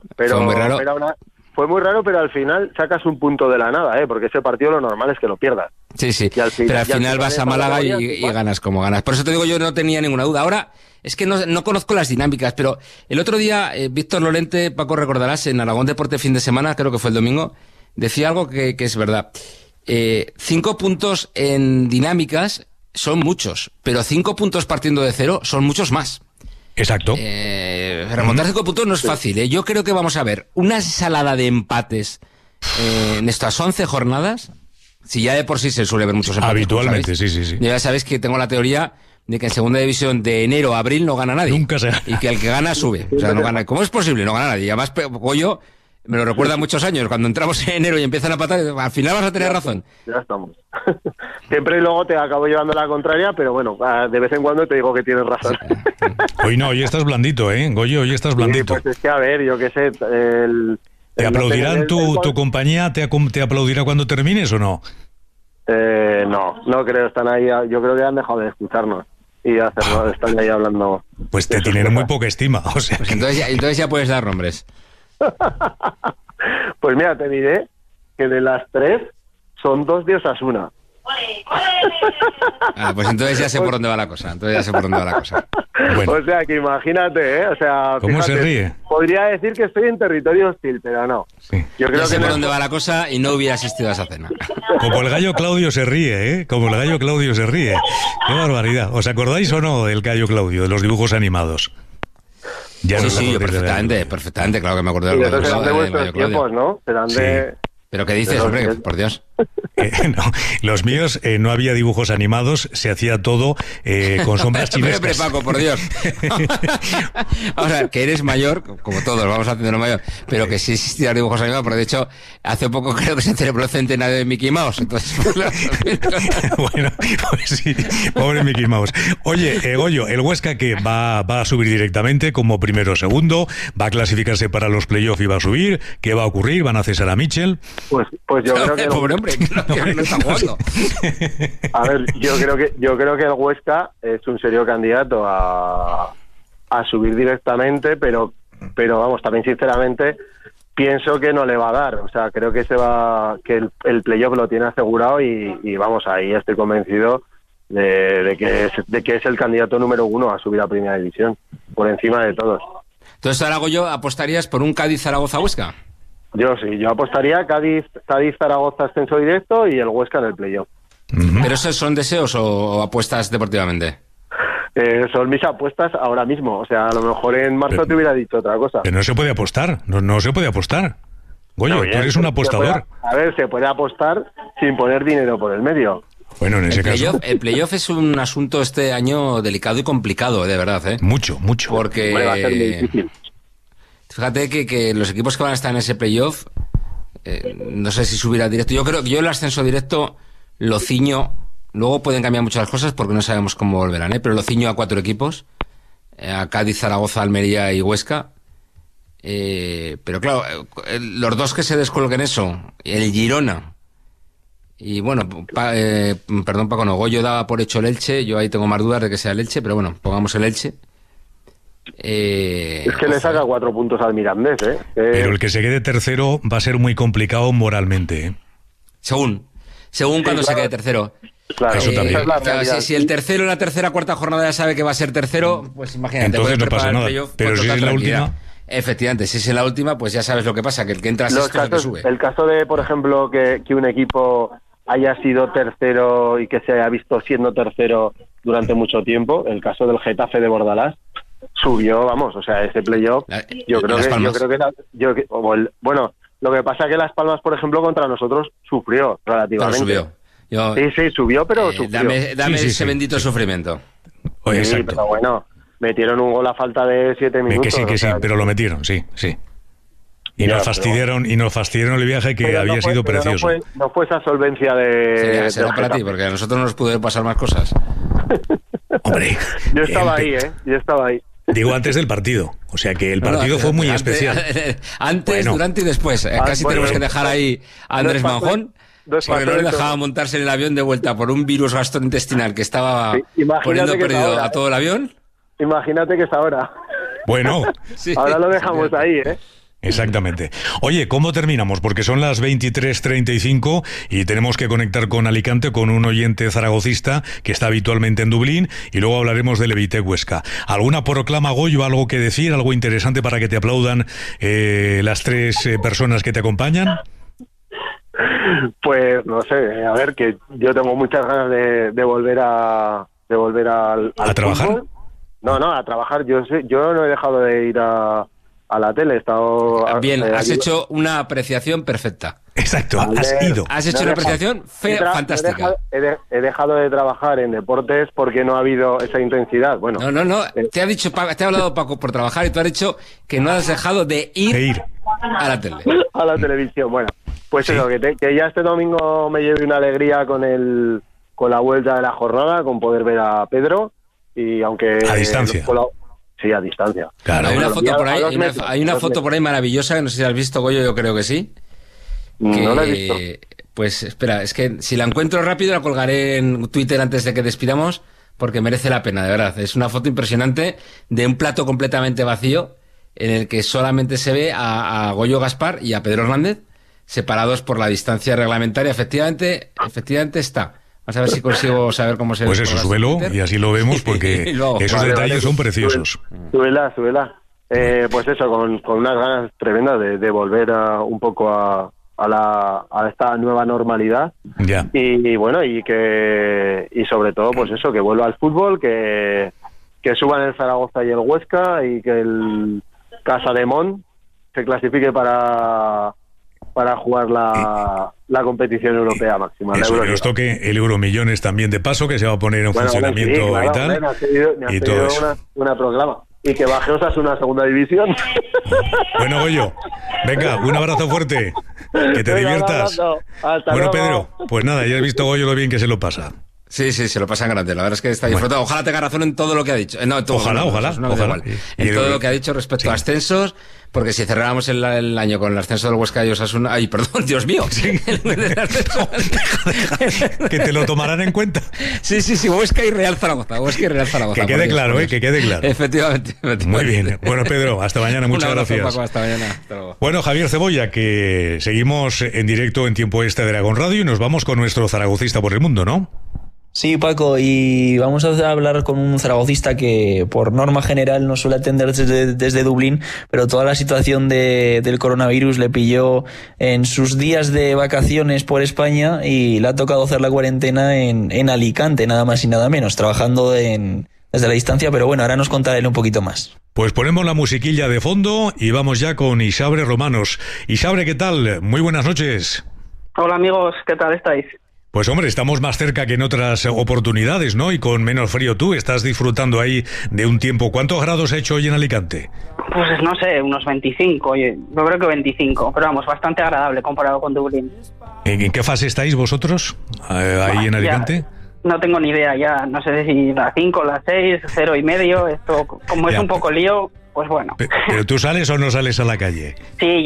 Fue muy raro, pero al final sacas un punto de la nada, porque ese partido lo normal es que lo pierdas. Sí. Pero al final vas a Málaga y ganas como ganas. Por eso te digo, yo no tenía ninguna duda. Ahora, es que no conozco las dinámicas, pero el otro día, Víctor Lorente, Paco, recordarás, en Aragón Deporte fin de semana, creo que fue el domingo, decía algo que es verdad. 5 puntos en dinámicas son muchos, pero 5 puntos partiendo de cero son muchos más. Exacto. Remontar 5 puntos no es fácil, Yo creo que vamos a ver una ensalada de empates en estas 11 jornadas. Si ya de por sí se suele ver muchos empates. Habitualmente, sí. Ya sabéis que tengo la teoría de que en segunda división de enero a abril no gana nadie. Nunca se gana. Y que el que gana sube. O sea, no gana. ¿Cómo es posible? No gana nadie. Y además, Goyo me lo recuerda muchos años. Cuando entramos en enero y empiezan a patar, al final vas a tener razón. Ya estamos. Siempre luego te acabo llevando la contraria, pero bueno, de vez en cuando te digo que tienes razón. Hoy estás blandito, Goyo, hoy estás blandito. Sí, pues es que a ver, yo qué sé, ¿Te aplaudirán tu compañía? ¿Te aplaudirá cuando termines o no? No creo, están ahí, yo creo que han dejado de escucharnos y están ahí hablando. Pues te tienen muy poca estima, o sea. Pues entonces ya puedes dar nombres. Pues mira, te diré que de las 3 son 2 de Osasuna. Pues entonces ya sé por dónde va la cosa. Bueno. O sea, que imagínate, O sea, ¿cómo fíjate, se ríe? Podría decir que estoy en territorio hostil, pero no. Sí. Yo creo ya sé que por dónde va la cosa y no hubiera asistido a esa cena. Como el gallo Claudio se ríe, Como el gallo Claudio se ríe. Qué barbaridad. ¿Os acordáis o no del gallo Claudio, de los dibujos animados? Ya sí, perfectamente, claro que me acuerdo del gallo Claudio. Serán de vuestros tiempos, ¿no? Serán de... ¿Pero qué dices, hombre? Por Dios. No, los míos no había dibujos animados, se hacía todo con sombras chinescas. Pero, Paco, por Dios. Vamos a ver, que eres mayor, como todos, vamos haciéndolo mayor, pero que sí existían dibujos animados, porque de hecho, hace poco creo que se celebró el centenario de Mickey Mouse, entonces... Bueno, pues sí, pobre Mickey Mouse. Oye, Goyo, el Huesca que va a subir directamente como primero o segundo, va a clasificarse para los playoffs y va a subir, ¿qué va a ocurrir? ¿Van a cesar a Mitchell? Pues yo creo que... Pobre hombre, no está jugando. A ver, yo creo que el Huesca es un serio candidato a subir directamente, pero vamos, también sinceramente pienso que no le va a dar. O sea, creo que el playoff lo tiene asegurado y vamos, ahí estoy convencido de que es el candidato número 1 a subir a Primera División, por encima de todos. Entonces, ahora, Goyo, ¿apostarías por un Cádiz-Zaragoza-Huesca? Yo sí, yo apostaría Cádiz-Zaragoza ascenso directo y el Huesca en el playoff. ¿Pero esos son deseos o apuestas deportivamente? Son mis apuestas ahora mismo. O sea, a lo mejor en marzo te hubiera dicho otra cosa. Pero no se puede apostar, no se puede apostar. Goyo, tú eres un apostador. Se puede apostar sin poner dinero por el medio. Bueno, en ese caso... El playoff es un asunto este año delicado y complicado, de verdad, Mucho. Porque... va a ser muy difícil. Fíjate que los equipos que van a estar en ese playoff, no sé si subirá directo. Yo creo que el ascenso directo lo ciño. Luego pueden cambiar muchas cosas porque no sabemos cómo volverán, pero lo ciño a 4 equipos: a Cádiz, Zaragoza, Almería y Huesca. Pero claro, los dos que se descolguen eso, el Girona, y bueno, perdón Paco, no, Goyo daba por hecho el Elche, yo ahí tengo más dudas de que sea el Elche, pero bueno, pongamos el Elche. Es que le saca 4 puntos al Mirandés, Pero el que se quede tercero va a ser muy complicado moralmente, Según cuando se quede tercero. Claro, eso también. Si el tercero en la tercera cuarta jornada ya sabe que va a ser tercero, pues imagínate. Entonces no pasa nada. Pero si es la última... Efectivamente, si es en la última, pues ya sabes lo que pasa, que el que entra sexto es el que sube. El caso de, por ejemplo, que un equipo haya sido tercero y que se haya visto siendo tercero durante mucho tiempo, el caso del Getafe de Bordalás, subió, vamos, o sea, ese playoff, bueno, lo que pasa es que Las Palmas, por ejemplo, contra nosotros sufrió relativamente. Pero subió. Sí, subió, pero sufrió. Dame ese bendito sufrimiento. Oye, sí, pero bueno, metieron un gol a falta de 7 minutos. Que sí, pero lo metieron, sí. Y nos fastidiaron el viaje que había sido precioso. No fue esa solvencia de... Será para ti, porque a nosotros nos pudieron pasar más cosas. Hombre. Yo estaba ahí. Digo, antes del partido. O sea que el partido fue muy especial. Antes, durante y después. Casi tenemos que dejar ahí a Andrés Manjón, porque no le dejaba montarse en el avión de vuelta por un virus gastrointestinal que estaba poniendo perdido a todo el avión. Imagínate que es ahora. Bueno. Ahora lo dejamos ahí, Exactamente. Oye, ¿cómo terminamos? Porque son las 23:35 y tenemos que conectar con Alicante con un oyente zaragocista que está habitualmente en Dublín y luego hablaremos del Levite Huesca. ¿Alguna proclama, Goyo, algo que decir, algo interesante para que te aplaudan las 3 personas que te acompañan? Pues no sé, a ver, que yo tengo muchas ganas de volver al trabajar. Fútbol. No, a trabajar. Yo no he dejado de ir a la tele, he estado... Bien, has hecho una apreciación perfecta. Exacto, has ido. Has hecho una apreciación fantástica. He dejado de trabajar en deportes porque no ha habido esa intensidad. Bueno, no. Te ha hablado Paco por trabajar y tú has dicho que no has dejado de ir a la tele. A la televisión, bueno. Pues sí. Eso, que ya este domingo me lleve una alegría con la vuelta de la jornada, con poder ver a Pedro, y aunque... A distancia. Sí, a distancia. Claro. Hay una foto por ahí, hay una foto por ahí maravillosa, que no sé si has visto, Goyo, yo creo que sí. No la he visto. Pues espera, es que si la encuentro rápido la colgaré en Twitter antes de que despidamos, porque merece la pena, de verdad. Es una foto impresionante de un plato completamente vacío, en el que solamente se ve a Goyo Gaspar y a Pedro Hernández, separados por la distancia reglamentaria. Efectivamente está. Vamos a ver si consigo saber cómo se... Pues eso, súbelo y así lo vemos, porque esos detalles son preciosos. Súbela. Pues eso, con unas ganas tremendas de volver un poco a esta nueva normalidad. Ya. Y bueno, y sobre todo, pues eso, que vuelva al fútbol, que suban el Zaragoza y el Huesca, y que el Casa de Mon se clasifique para jugar la competición europea máxima. Eso, que nos toque el Euromillones también de paso, que se va a poner en funcionamiento y tal. Me has pedido una proclama. Y que baje Osasuna a segunda división. Bueno, Goyo, venga, un abrazo fuerte. Que te diviertas. Hasta bueno, luego. Pedro, pues nada, ya has visto, Goyo, lo bien que se lo pasa. Sí, se lo pasa en grande. La verdad es que está disfrutado. Bueno. Ojalá tenga razón en todo lo que ha dicho. Ojalá. En todo lo que ha dicho respecto a ascensos, porque si cerráramos el año con el ascenso del Huesca y Osasuna... ¡Ay, perdón, Dios mío! Sí. Que te lo tomarán en cuenta. Sí, Huesca y Real Zaragoza. Que quede claro, que quede claro. Efectivamente. Muy bien. Bueno, Pedro, hasta mañana. Muchas gracias. Paco, hasta mañana. Hasta luego. Bueno, Javier Cebolla, que seguimos en directo en Tiempo Extra de Aragón Radio y nos vamos con nuestro zaragocista por el mundo, ¿no? Sí, Paco, y vamos a hablar con un zaragocista que por norma general nos suele atender desde Dublín, pero toda la situación del coronavirus le pilló en sus días de vacaciones por España y le ha tocado hacer la cuarentena en Alicante, nada más y nada menos, trabajando desde la distancia, pero bueno, ahora nos contará él un poquito más. Pues ponemos la musiquilla de fondo y vamos ya con Isabre Romanos. Isabre, ¿qué tal? Muy buenas noches. Hola amigos, ¿qué tal estáis? Pues hombre, estamos más cerca que en otras oportunidades, ¿no? Y con menos frío. Tú estás disfrutando ahí de un tiempo. ¿Cuántos grados ha hecho hoy en Alicante? Pues no sé, unos 25, oye, yo creo que 25, pero vamos, bastante agradable comparado con Dublín. ¿En qué fase estáis vosotros ahí en Alicante? No tengo ni idea ya, no sé si las 5, las 6, 0,5, esto como es un poco lío, pues bueno. ¿Pero tú sales o no sales a la calle? Sí,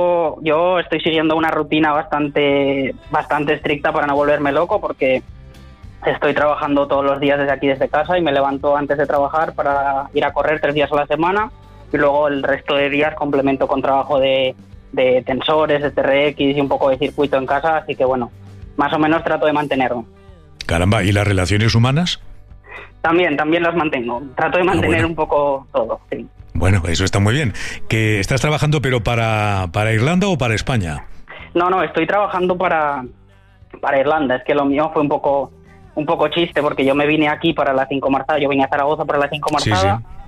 yo estoy siguiendo una rutina bastante estricta para no volverme loco, porque estoy trabajando todos los días desde aquí, desde casa, y me levanto antes de trabajar para ir a correr 3 días a la semana, y luego el resto de días complemento con trabajo de tensores, de TRX y un poco de circuito en casa, así que bueno, más o menos trato de mantenerlo. Caramba, ¿y las relaciones humanas? También las mantengo. Trato de mantener un poco todo, sí. Bueno, eso está muy bien. ¿Que estás trabajando pero para Irlanda o para España? No, estoy trabajando para Irlanda. Es que lo mío fue un poco chiste, porque yo me vine aquí para la 5 Marzada, yo vine a Zaragoza para la 5 Marzada, sí.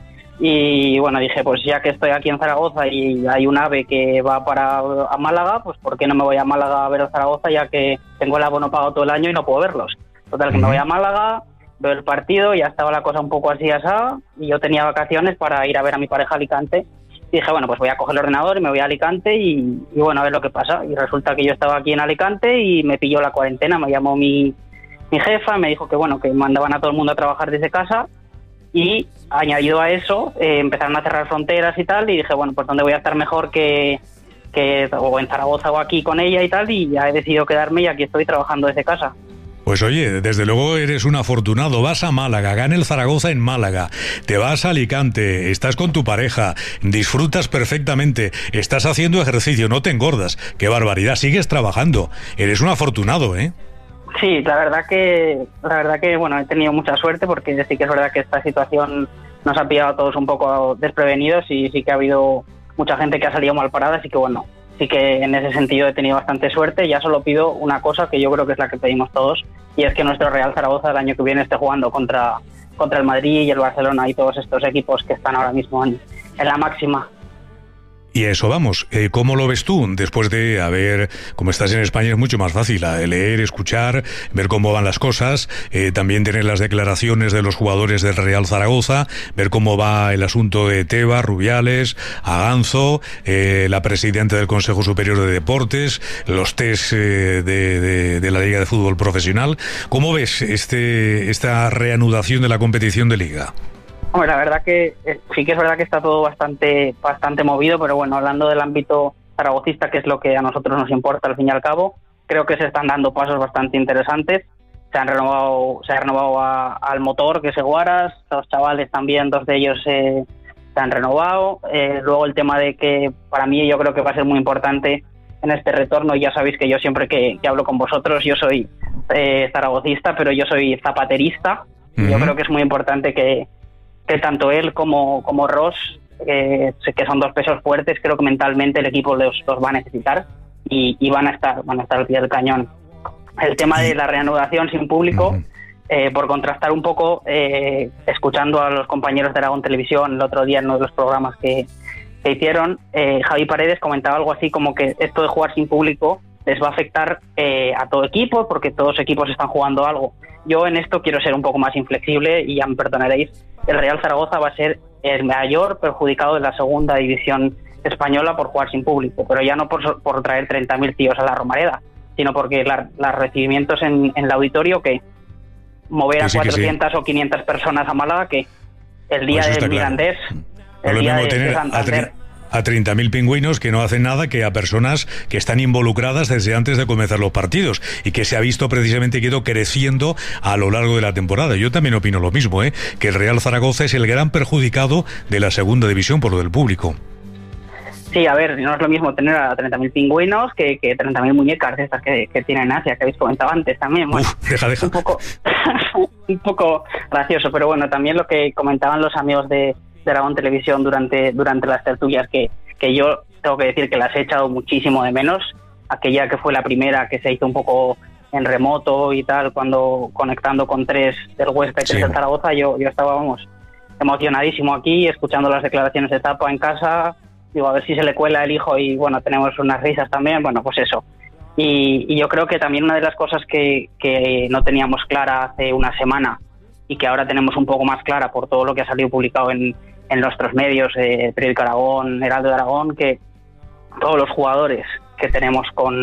Y bueno, dije, pues ya que estoy aquí en Zaragoza y hay un AVE que va a Málaga, pues ¿por qué no me voy a Málaga a ver a Zaragoza, ya que tengo el abono pagado todo el año y no puedo verlos? Total, que me voy a Málaga, veo el partido, ya estaba la cosa un poco así asada, y yo tenía vacaciones para ir a ver a mi pareja a Alicante. Y dije, bueno, pues voy a coger el ordenador y me voy a Alicante y bueno, a ver lo que pasa. Y resulta que yo estaba aquí en Alicante y me pilló la cuarentena. Me llamó mi jefa, me dijo que bueno, que mandaban a todo el mundo a trabajar desde casa, y añadido a eso empezaron a cerrar fronteras y tal, y dije, bueno, pues ¿dónde voy a estar mejor que o en Zaragoza o aquí con ella y tal? Y ya he decidido quedarme y aquí estoy trabajando desde casa. Pues oye, desde luego eres un afortunado. Vas a Málaga, gana el Zaragoza en Málaga, te vas a Alicante, estás con tu pareja, disfrutas perfectamente, estás haciendo ejercicio, no te engordas. ¡Qué barbaridad! Sigues trabajando. Eres un afortunado, ¿eh? Sí, la verdad que bueno, he tenido mucha suerte, porque sí que es verdad que esta situación nos ha pillado a todos un poco desprevenidos, y sí que ha habido mucha gente que ha salido mal parada, así que bueno, sí que en ese sentido he tenido bastante suerte. Ya solo pido una cosa, que yo creo que es la que pedimos todos, y es que nuestro Real Zaragoza el año que viene esté jugando contra el Madrid y el Barcelona y todos estos equipos que están ahora mismo en la máxima. Y a eso vamos. ¿Cómo lo ves tú? Después de haber, como estás en España, es mucho más fácil leer, escuchar, ver cómo van las cosas, también tener las declaraciones de los jugadores del Real Zaragoza, ver cómo va el asunto de Tebas, Rubiales, Aganzo, la presidenta del Consejo Superior de Deportes, los test de la Liga de Fútbol Profesional. ¿Cómo ves esta reanudación de la competición de Liga? Hombre, la verdad que sí que es verdad que está todo bastante movido, pero bueno, hablando del ámbito zaragocista, que es lo que a nosotros nos importa al fin y al cabo, creo que se están dando pasos bastante interesantes. Se ha renovado al motor, que es Eguaras, los chavales también, 2 de ellos se han renovado. Luego el tema de que para mí yo creo que va a ser muy importante en este retorno, y ya sabéis que yo siempre que hablo con vosotros, yo soy zaragocista, pero yo soy zapaterista. Uh-huh. Yo creo que es muy importante que tanto él como Ross, que son 2 pesos fuertes, creo que mentalmente el equipo los va a necesitar y van a estar al pie del cañón. El tema de la reanudación sin público, por contrastar un poco, escuchando a los compañeros de Aragón Televisión el otro día en uno de los programas que hicieron, Javi Paredes comentaba algo así como que esto de jugar sin público les va a afectar a todo equipo, porque todos los equipos están jugando algo. Yo en esto quiero ser un poco más inflexible, y ya me perdonaréis, el Real Zaragoza va a ser el mayor perjudicado de la segunda división española por jugar sin público, pero ya no por traer 30.000 tíos a la Romareda, sino porque los recibimientos en el auditorio, que mover a 400 o 500 personas a Málaga, que el día del Mirandés, el día de Santander, a 30.000 pingüinos que no hacen nada, que a personas que están involucradas desde antes de comenzar los partidos, y que se ha visto precisamente que ha ido creciendo a lo largo de la temporada. Yo también opino lo mismo, que el Real Zaragoza es el gran perjudicado de la segunda división por lo del público. Sí, a ver, no es lo mismo tener a 30.000 pingüinos que 30.000 muñecas de estas que tienen en Asia, que habéis comentado antes también. Bueno, deja. Un poco gracioso, pero bueno, también lo que comentaban los amigos de Aragón Televisión durante las tertulias, que yo tengo que decir que las he echado muchísimo de menos. Aquella que fue la primera, que se hizo un poco en remoto y tal, cuando conectando con 3 del Huesca y 3 del Zaragoza, yo estaba, emocionadísimo aquí, escuchando las declaraciones de Tapa en casa. Digo, a ver si se le cuela el hijo, y bueno, tenemos unas risas también, bueno, pues eso. Y yo creo que también una de las cosas que no teníamos clara hace una semana, y que ahora tenemos un poco más clara por todo lo que ha salido publicado en nuestros medios, Periódico Aragón, Heraldo de Aragón, que todos los jugadores que tenemos con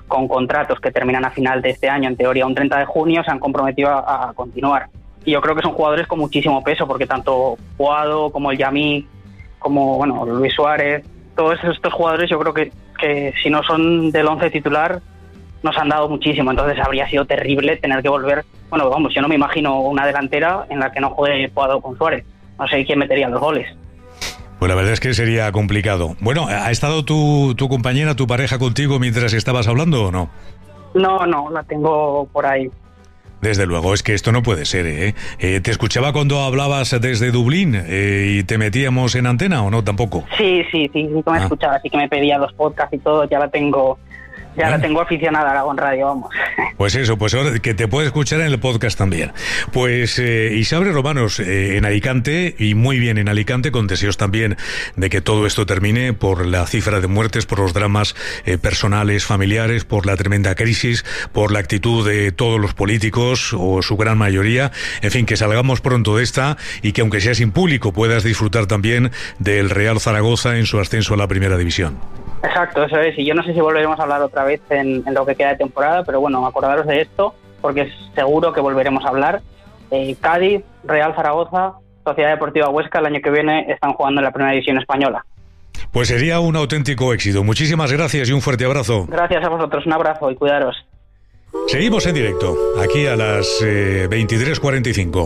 con contratos que terminan a final de este año, en teoría un 30 de junio, se han comprometido a continuar. Y yo creo que son jugadores con muchísimo peso, porque tanto Puado como el Yamí, como bueno, Luis Suárez, todos estos jugadores yo creo que si no son del 11 titular nos han dado muchísimo, entonces habría sido terrible tener que volver. Bueno, vamos, yo no me imagino una delantera en la que no juegue Puado con Suárez, no sé quién metería los goles. Pues la verdad es que sería complicado. Bueno, ¿ha estado tu compañera, tu pareja contigo mientras estabas hablando o no? No, la tengo por ahí. Desde luego, es que esto no puede ser, ¿eh? ¿Te escuchaba cuando hablabas desde Dublín y te metíamos en antena o no tampoco? Sí que me escuchaba, sí que me pedía los podcasts y todo, ya la tengo aficionada a Aragón Radio, vamos. Pues eso, pues ahora que te puede escuchar en el podcast también. Pues Isabel Romanos en Alicante, y muy bien en Alicante, con deseos también de que todo esto termine por la cifra de muertes, por los dramas personales, familiares, por la tremenda crisis, por la actitud de todos los políticos, o su gran mayoría. En fin, que salgamos pronto de esta y que aunque sea sin público puedas disfrutar también del Real Zaragoza en su ascenso a la Primera División. Exacto, eso es, y yo no sé si volveremos a hablar otra vez en lo que queda de temporada, pero bueno, acordaros de esto, porque seguro que volveremos a hablar. Cádiz, Real Zaragoza, Sociedad Deportiva Huesca, el año que viene están jugando en la Primera División española. Pues sería un auténtico éxito. Muchísimas gracias y un fuerte abrazo. Gracias a vosotros, un abrazo y cuidaros. Seguimos en directo, aquí a las 23:45.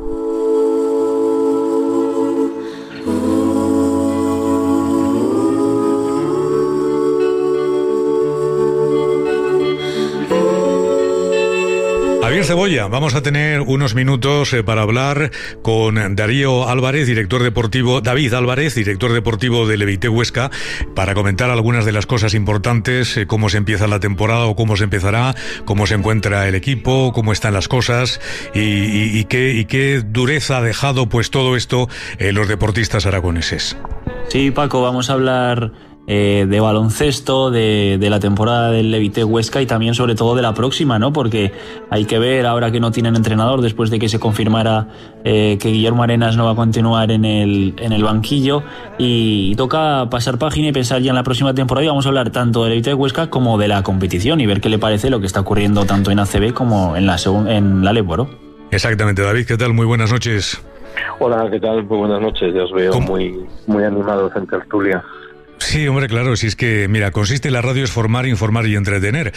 Javier Cebolla, vamos a tener unos minutos para hablar con Darío Álvarez, David Álvarez, director deportivo del Levite Huesca, para comentar algunas de las cosas importantes, cómo se empieza la temporada o cómo se empezará, cómo se encuentra el equipo, cómo están las cosas y qué dureza ha dejado pues todo esto en los deportistas aragoneses. Sí, Paco, vamos a hablar de baloncesto, de la temporada del Levite Huesca y también sobre todo de la próxima, ¿no? Porque hay que ver ahora que no tienen entrenador después de que se confirmara que Guillermo Arenas no va a continuar en el banquillo, y toca pasar página y pensar ya en la próxima temporada, y vamos a hablar tanto del Levite Huesca como de la competición y ver qué le parece lo que está ocurriendo tanto en ACB como en la Leboro. Exactamente. David, ¿qué tal? Muy buenas noches. Hola, ¿qué tal? Muy buenas noches. Ya os veo muy animados en tertulia. Sí, hombre, claro, si es que, mira, consiste la radio es formar, informar y entretener.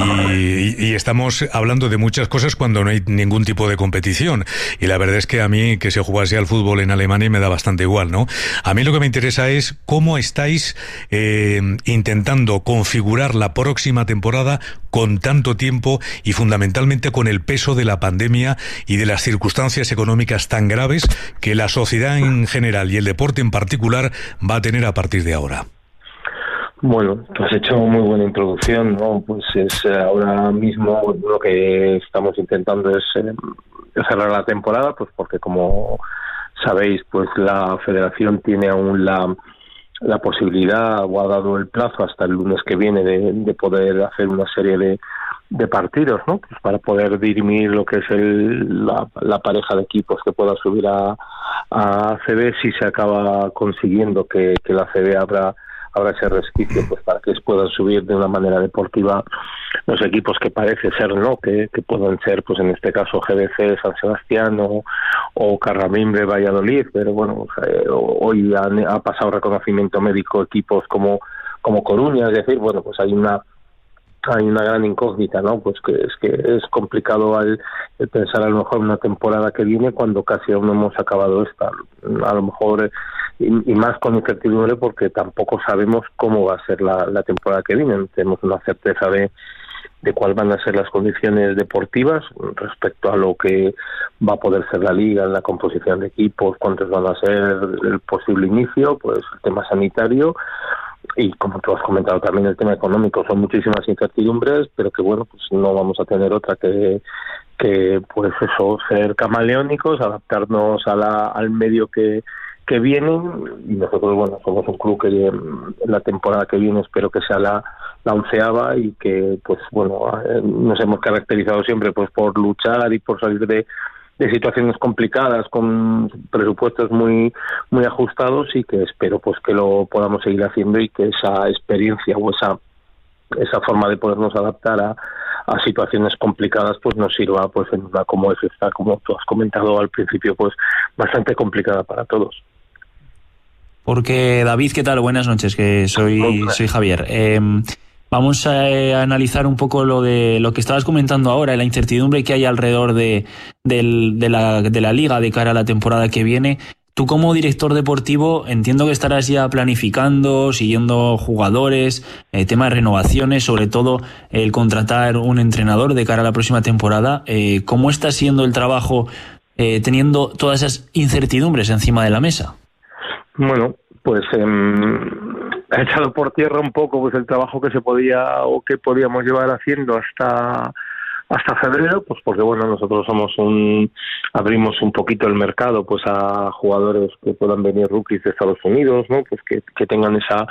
Y estamos hablando de muchas cosas cuando no hay ningún tipo de competición. Y la verdad es que a mí, que se jugase al fútbol en Alemania, me da bastante igual, ¿no? A mí lo que me interesa es cómo estáis intentando configurar la próxima temporada con tanto tiempo y fundamentalmente con el peso de la pandemia y de las circunstancias económicas tan graves que la sociedad en general y el deporte en particular va a tener a partir de ahora. Bueno, tú has hecho muy buena introducción, ¿no? Pues es ahora mismo lo que estamos intentando es cerrar la temporada, pues porque como sabéis, pues la Federación tiene aún la posibilidad, o ha dado el plazo hasta el lunes que viene de poder hacer una serie de partidos, ¿no? Pues para poder dirimir lo que es la pareja de equipos que pueda subir a ACB, si se acaba consiguiendo que la ACB abra ese resquicio, pues para que puedan subir de una manera deportiva los equipos que parece ser, ¿no? Que puedan ser, pues en este caso GBC San Sebastián o Carramimbre Valladolid, pero bueno, hoy ha pasado reconocimiento médico equipos como Coruña, es decir, bueno, pues hay una gran incógnita, ¿no? Pues que es complicado el pensar a lo mejor una temporada que viene cuando casi aún no hemos acabado esta, a lo mejor y más con incertidumbre porque tampoco sabemos cómo va a ser la temporada que viene. Tenemos una certeza de cuáles van a ser las condiciones deportivas respecto a lo que va a poder ser la liga, la composición de equipos, cuántos van a ser, el posible inicio, pues el tema sanitario y como tú has comentado también el tema económico. Son muchísimas incertidumbres, pero que bueno, pues no vamos a tener otra que pues eso, ser camaleónicos, adaptarnos al medio que vienen, y nosotros, bueno, somos un club que la temporada que viene espero que sea la 11ª y que, pues bueno, nos hemos caracterizado siempre pues por luchar y por salir de situaciones complicadas con presupuestos muy muy ajustados, y que espero pues que lo podamos seguir haciendo y que esa experiencia o esa forma de podernos adaptar a situaciones complicadas pues nos sirva pues en una como es esta, como tú has comentado al principio, pues bastante complicada para todos. Porque David, ¿qué tal? Buenas noches, que soy Javier. Vamos a analizar un poco lo que estabas comentando ahora, la incertidumbre que hay alrededor de la liga de cara a la temporada que viene. Tú como director deportivo entiendo que estarás ya planificando, siguiendo jugadores, tema de renovaciones, sobre todo el contratar un entrenador de cara a la próxima temporada. ¿Cómo está siendo el trabajo teniendo todas esas incertidumbres encima de la mesa? Bueno, pues ha echado por tierra un poco pues el trabajo que se podía o que podíamos llevar haciendo hasta febrero, pues porque bueno, nosotros abrimos un poquito el mercado pues a jugadores que puedan venir rookies de Estados Unidos, ¿no? Pues que tengan esa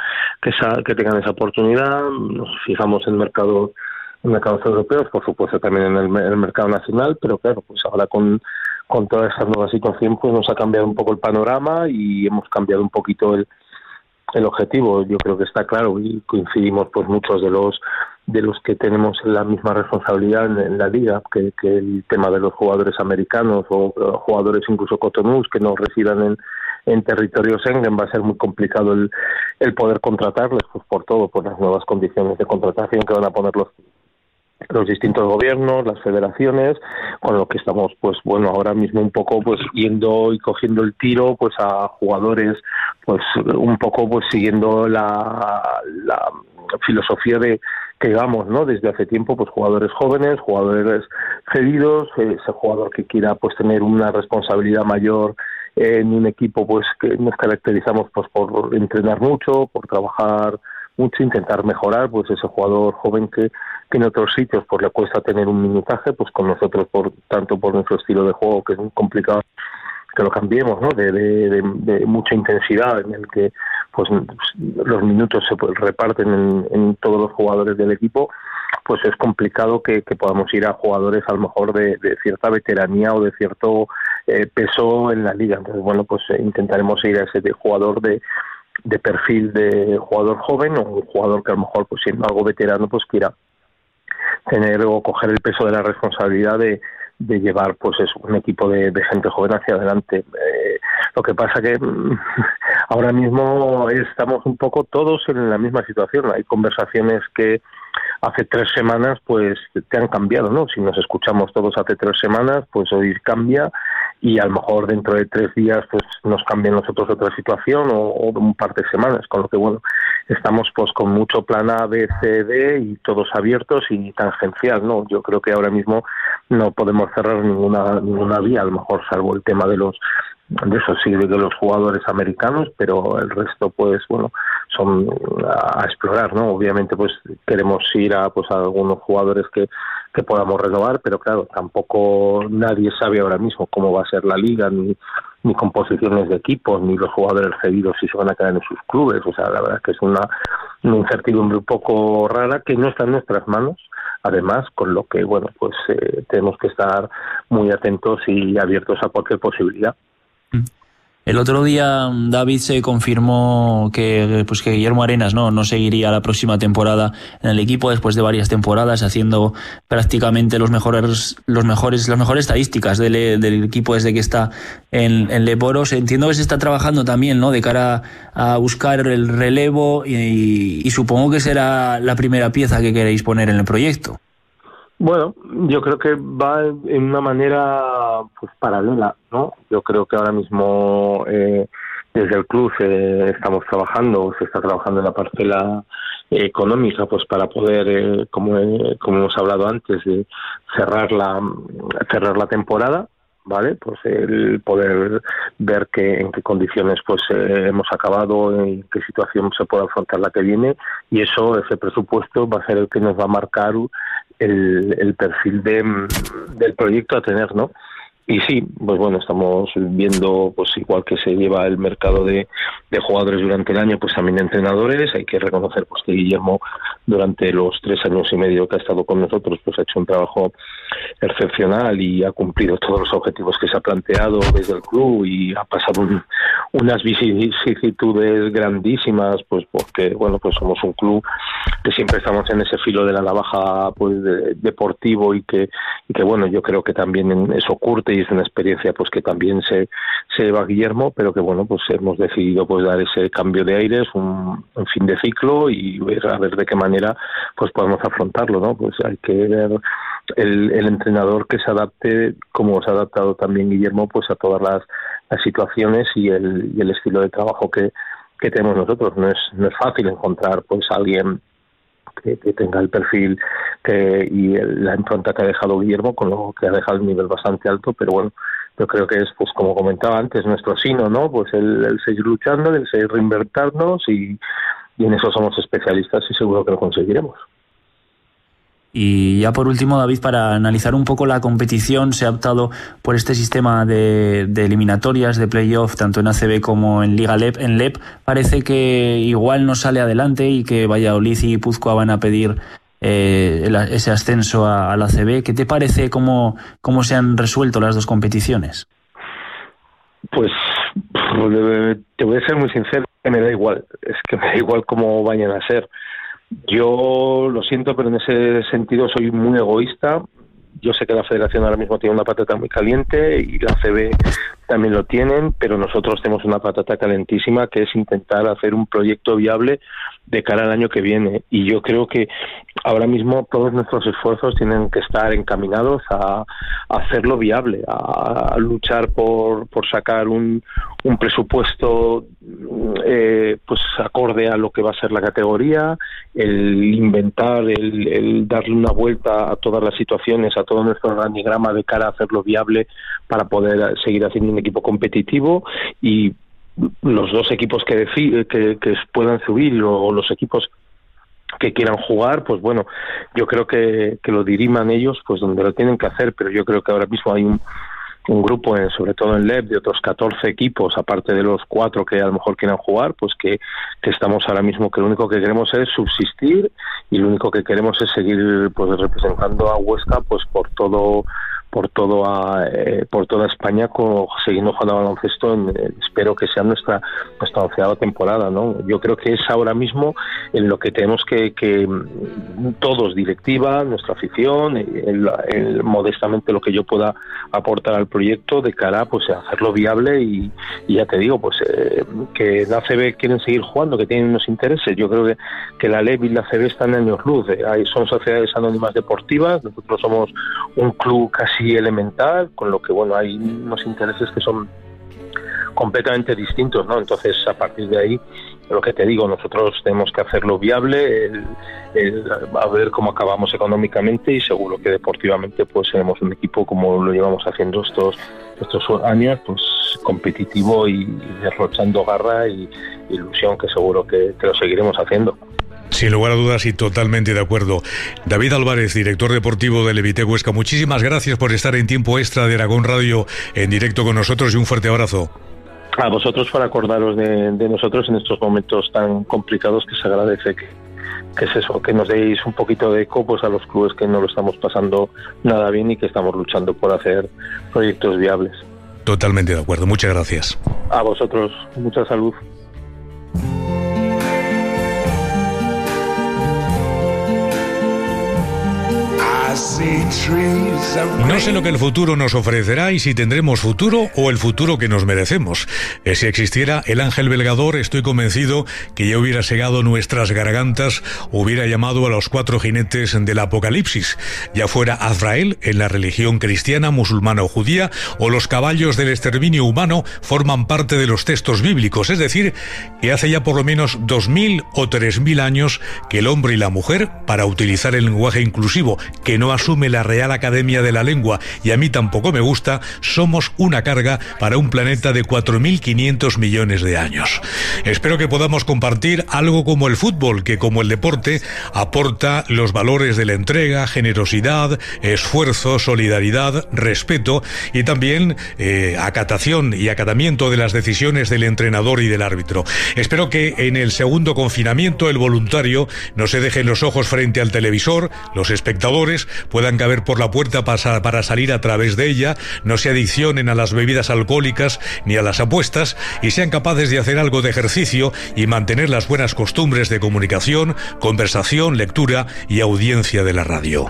oportunidad. Nos fijamos en mercados europeos, por supuesto también en el mercado nacional, pero claro, pues ahora con toda esa nueva situación pues nos ha cambiado un poco el panorama y hemos cambiado un poquito el objetivo. Yo creo que está claro y coincidimos pues muchos de los que tenemos la misma responsabilidad en la liga, que el tema de los jugadores americanos o jugadores incluso cotonús que no residan en territorio Schengen va a ser muy complicado el poder contratarles pues por las nuevas condiciones de contratación que van a poner los distintos gobiernos, las federaciones, con lo que estamos pues bueno ahora mismo un poco pues yendo y cogiendo el tiro pues a jugadores pues un poco pues siguiendo la filosofía que digamos, ¿no? Desde hace tiempo pues jugadores jóvenes, jugadores cedidos, ese jugador que quiera pues tener una responsabilidad mayor en un equipo pues que nos caracterizamos pues por entrenar mucho, por trabajar mucho, intentar mejorar, pues ese jugador joven que en otros sitios pues le cuesta tener un minutaje, pues con nosotros tanto por nuestro estilo de juego que es muy complicado que lo cambiemos, ¿no? De mucha intensidad, en el que pues los minutos se reparten en todos los jugadores del equipo, pues es complicado que podamos ir a jugadores a lo mejor de cierta veteranía o de cierto peso en la liga. Entonces bueno, pues intentaremos ir a ese jugador de perfil de jugador joven o un jugador que a lo mejor pues siendo algo veterano pues quiera tener o coger el peso de la responsabilidad de llevar pues eso, un equipo de gente joven hacia adelante. Lo que pasa que ahora mismo estamos un poco todos en la misma situación. Hay conversaciones que hace 3 semanas pues te han cambiado, ¿no? Si nos escuchamos todos hace 3 semanas, pues hoy cambia y a lo mejor dentro de 3 días pues nos cambia nosotros otra situación o un par de semanas, con lo que bueno, estamos pues con mucho plan A, B, C, D y todos abiertos y tangencial, ¿no? Yo creo que ahora mismo no podemos cerrar ninguna vía, a lo mejor salvo el tema de los jugadores americanos, pero el resto pues bueno son a explorar, ¿no? Obviamente pues queremos ir a algunos jugadores que podamos renovar, pero claro, tampoco nadie sabe ahora mismo cómo va a ser la liga, ni composiciones de equipos, ni los jugadores cedidos si se van a quedar en sus clubes. O sea, la verdad es que es una incertidumbre un poco rara que no está en nuestras manos, además, con lo que bueno pues tenemos que estar muy atentos y abiertos a cualquier posibilidad. El otro día, David, se confirmó que Guillermo Arenas no seguiría la próxima temporada en el equipo después de varias temporadas haciendo prácticamente las mejores estadísticas del equipo desde que está en Leporos. Entiendo que se está trabajando también, ¿no?, de cara a buscar el relevo y supongo que será la primera pieza que queréis poner en el proyecto. Bueno, yo creo que va en una manera pues paralela, ¿no? Yo creo que ahora mismo desde el club se está trabajando en la parcela económica, pues para poder, como hemos hablado antes, de cerrar la temporada, ¿vale? Pues el poder ver en qué condiciones pues hemos acabado, en qué situación se puede afrontar la que viene, y ese presupuesto va a ser el que nos va a marcar el perfil del proyecto a tener, ¿no? sí, pues bueno, estamos viendo, pues igual que se lleva el mercado de jugadores durante el año, pues también de entrenadores. Hay que reconocer pues que Guillermo, durante los 3 años y medio que ha estado con nosotros, pues ha hecho un trabajo excepcional y ha cumplido todos los objetivos que se ha planteado desde el club, y ha pasado unas vicisitudes grandísimas, pues porque bueno, pues somos un club que siempre estamos en ese filo de la navaja, pues deportivo, y que bueno, yo creo que también eso curte, y es una experiencia pues que también se lleva Guillermo, pero que bueno, pues hemos decidido pues dar ese cambio de aires, un fin de ciclo, y a ver de qué manera pues podemos afrontarlo, ¿no? Pues hay que ver el entrenador que se adapte, como se ha adaptado también Guillermo, pues a todas las situaciones y el estilo de trabajo que tenemos nosotros. No es fácil encontrar pues a alguien que tenga el perfil y la impronta que ha dejado Guillermo, con lo que ha dejado un nivel bastante alto, pero bueno, yo creo que es, pues como comentaba antes, nuestro sino, ¿no? Pues el seguir luchando, el seguir reinventarnos, y en eso somos especialistas, y seguro que lo conseguiremos. Y ya por último, David, para analizar un poco la competición, se ha optado por este sistema de eliminatorias, de playoff, tanto en ACB como en Liga LEP. En LEP parece que igual no sale adelante y que Valladolid y Guipúzcoa van a pedir ese ascenso a la ACB. ¿Qué te parece cómo se han resuelto las dos competiciones? Pues te voy a ser muy sincero, que me da igual. Es que me da igual cómo vayan a ser. Yo lo siento, pero en ese sentido soy muy egoísta. Yo sé que la Federación ahora mismo tiene una patata muy caliente, y la ACB también lo tienen, pero nosotros tenemos una patata calentísima, que es intentar hacer un proyecto viable de cara al año que viene. Y yo creo que ahora mismo todos nuestros esfuerzos tienen que estar encaminados a hacerlo viable, a luchar por sacar un presupuesto pues acorde a lo que va a ser la categoría, el inventar, el darle una vuelta a todas las situaciones, a todo nuestro organigrama, de cara a hacerlo viable para poder seguir haciendo un equipo competitivo. Y los dos equipos que puedan subir, o los equipos que quieran jugar, pues bueno, yo creo que lo diriman ellos pues donde lo tienen que hacer, pero yo creo que ahora mismo hay un grupo, sobre todo en LEP, de otros 14 equipos, aparte de los 4 que a lo mejor quieran jugar, pues que estamos ahora mismo, que lo único que queremos es subsistir, y lo único que queremos es seguir pues representando a Huesca pues por toda España, siguiendo jugando al baloncesto. Espero que sea nuestra 11ª temporada, ¿no? Yo creo que es ahora mismo en lo que tenemos que todos, directiva, nuestra afición, modestamente lo que yo pueda aportar al proyecto, de cara pues a hacerlo viable. Y ya te digo, pues que la ACB quieren seguir jugando, que tienen unos intereses. Yo creo que la LEP y la ACB están en años luz. Son sociedades anónimas deportivas, nosotros somos un club casi elemental, con lo que bueno, hay unos intereses que son completamente distintos, ¿no? Entonces, a partir de ahí, lo que te digo, nosotros tenemos que hacerlo viable, a ver cómo acabamos económicamente, y seguro que deportivamente pues seremos un equipo, como lo llevamos haciendo estos años, pues competitivo y derrochando garra y ilusión, que seguro que lo seguiremos haciendo. Sin lugar a dudas, y totalmente de acuerdo. David Álvarez, director deportivo del Levite Huesca, muchísimas gracias por estar en Tiempo Extra de Aragón Radio en directo con nosotros, y un fuerte abrazo. A vosotros por acordaros de nosotros en estos momentos tan complicados, que se agradece que es eso, que nos deis un poquito de eco pues a los clubes que no lo estamos pasando nada bien y que estamos luchando por hacer proyectos viables. Totalmente de acuerdo, muchas gracias. A vosotros, mucha salud. No sé lo que el futuro nos ofrecerá y si tendremos futuro o el futuro que nos merecemos. Si existiera el ángel belgador, estoy convencido que ya hubiera segado nuestras gargantas, hubiera llamado a los 4 jinetes del Apocalipsis, ya fuera Azrael en la religión cristiana, musulmana o judía, o los caballos del exterminio humano forman parte de los textos bíblicos, es decir, que hace ya por lo menos 2000 o 3000 años que el hombre y la mujer, para utilizar el lenguaje inclusivo, que no no asume la Real Academia de la Lengua, y a mí tampoco me gusta, somos una carga para un planeta de 4.500 millones de años. Espero que podamos compartir algo como el fútbol, que como el deporte aporta los valores de la entrega, generosidad, esfuerzo, solidaridad, respeto y también acatación y acatamiento de las decisiones del entrenador y del árbitro. Espero que en el segundo confinamiento el voluntario no se deje los ojos frente al televisor, los espectadores puedan caber por la puerta para salir a través de ella, no se adiccionen a las bebidas alcohólicas ni a las apuestas y sean capaces de hacer algo de ejercicio y mantener las buenas costumbres de comunicación, conversación, lectura y audiencia de la radio.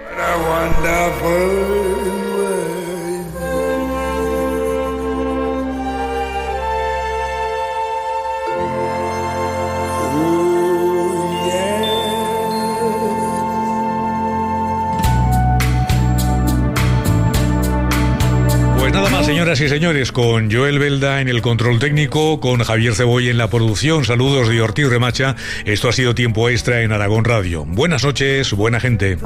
Señoras y señores, con Joel Belda en el control técnico, con Javier Cebolla en la producción, saludos de Ortiz Remacha. Esto ha sido Tiempo Extra en Aragón Radio. Buenas noches, buena gente.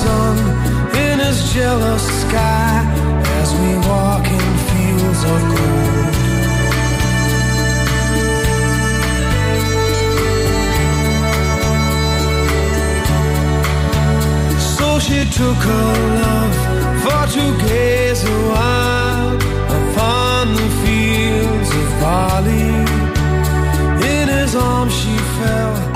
Upon the fields of Bali, in his arms she fell.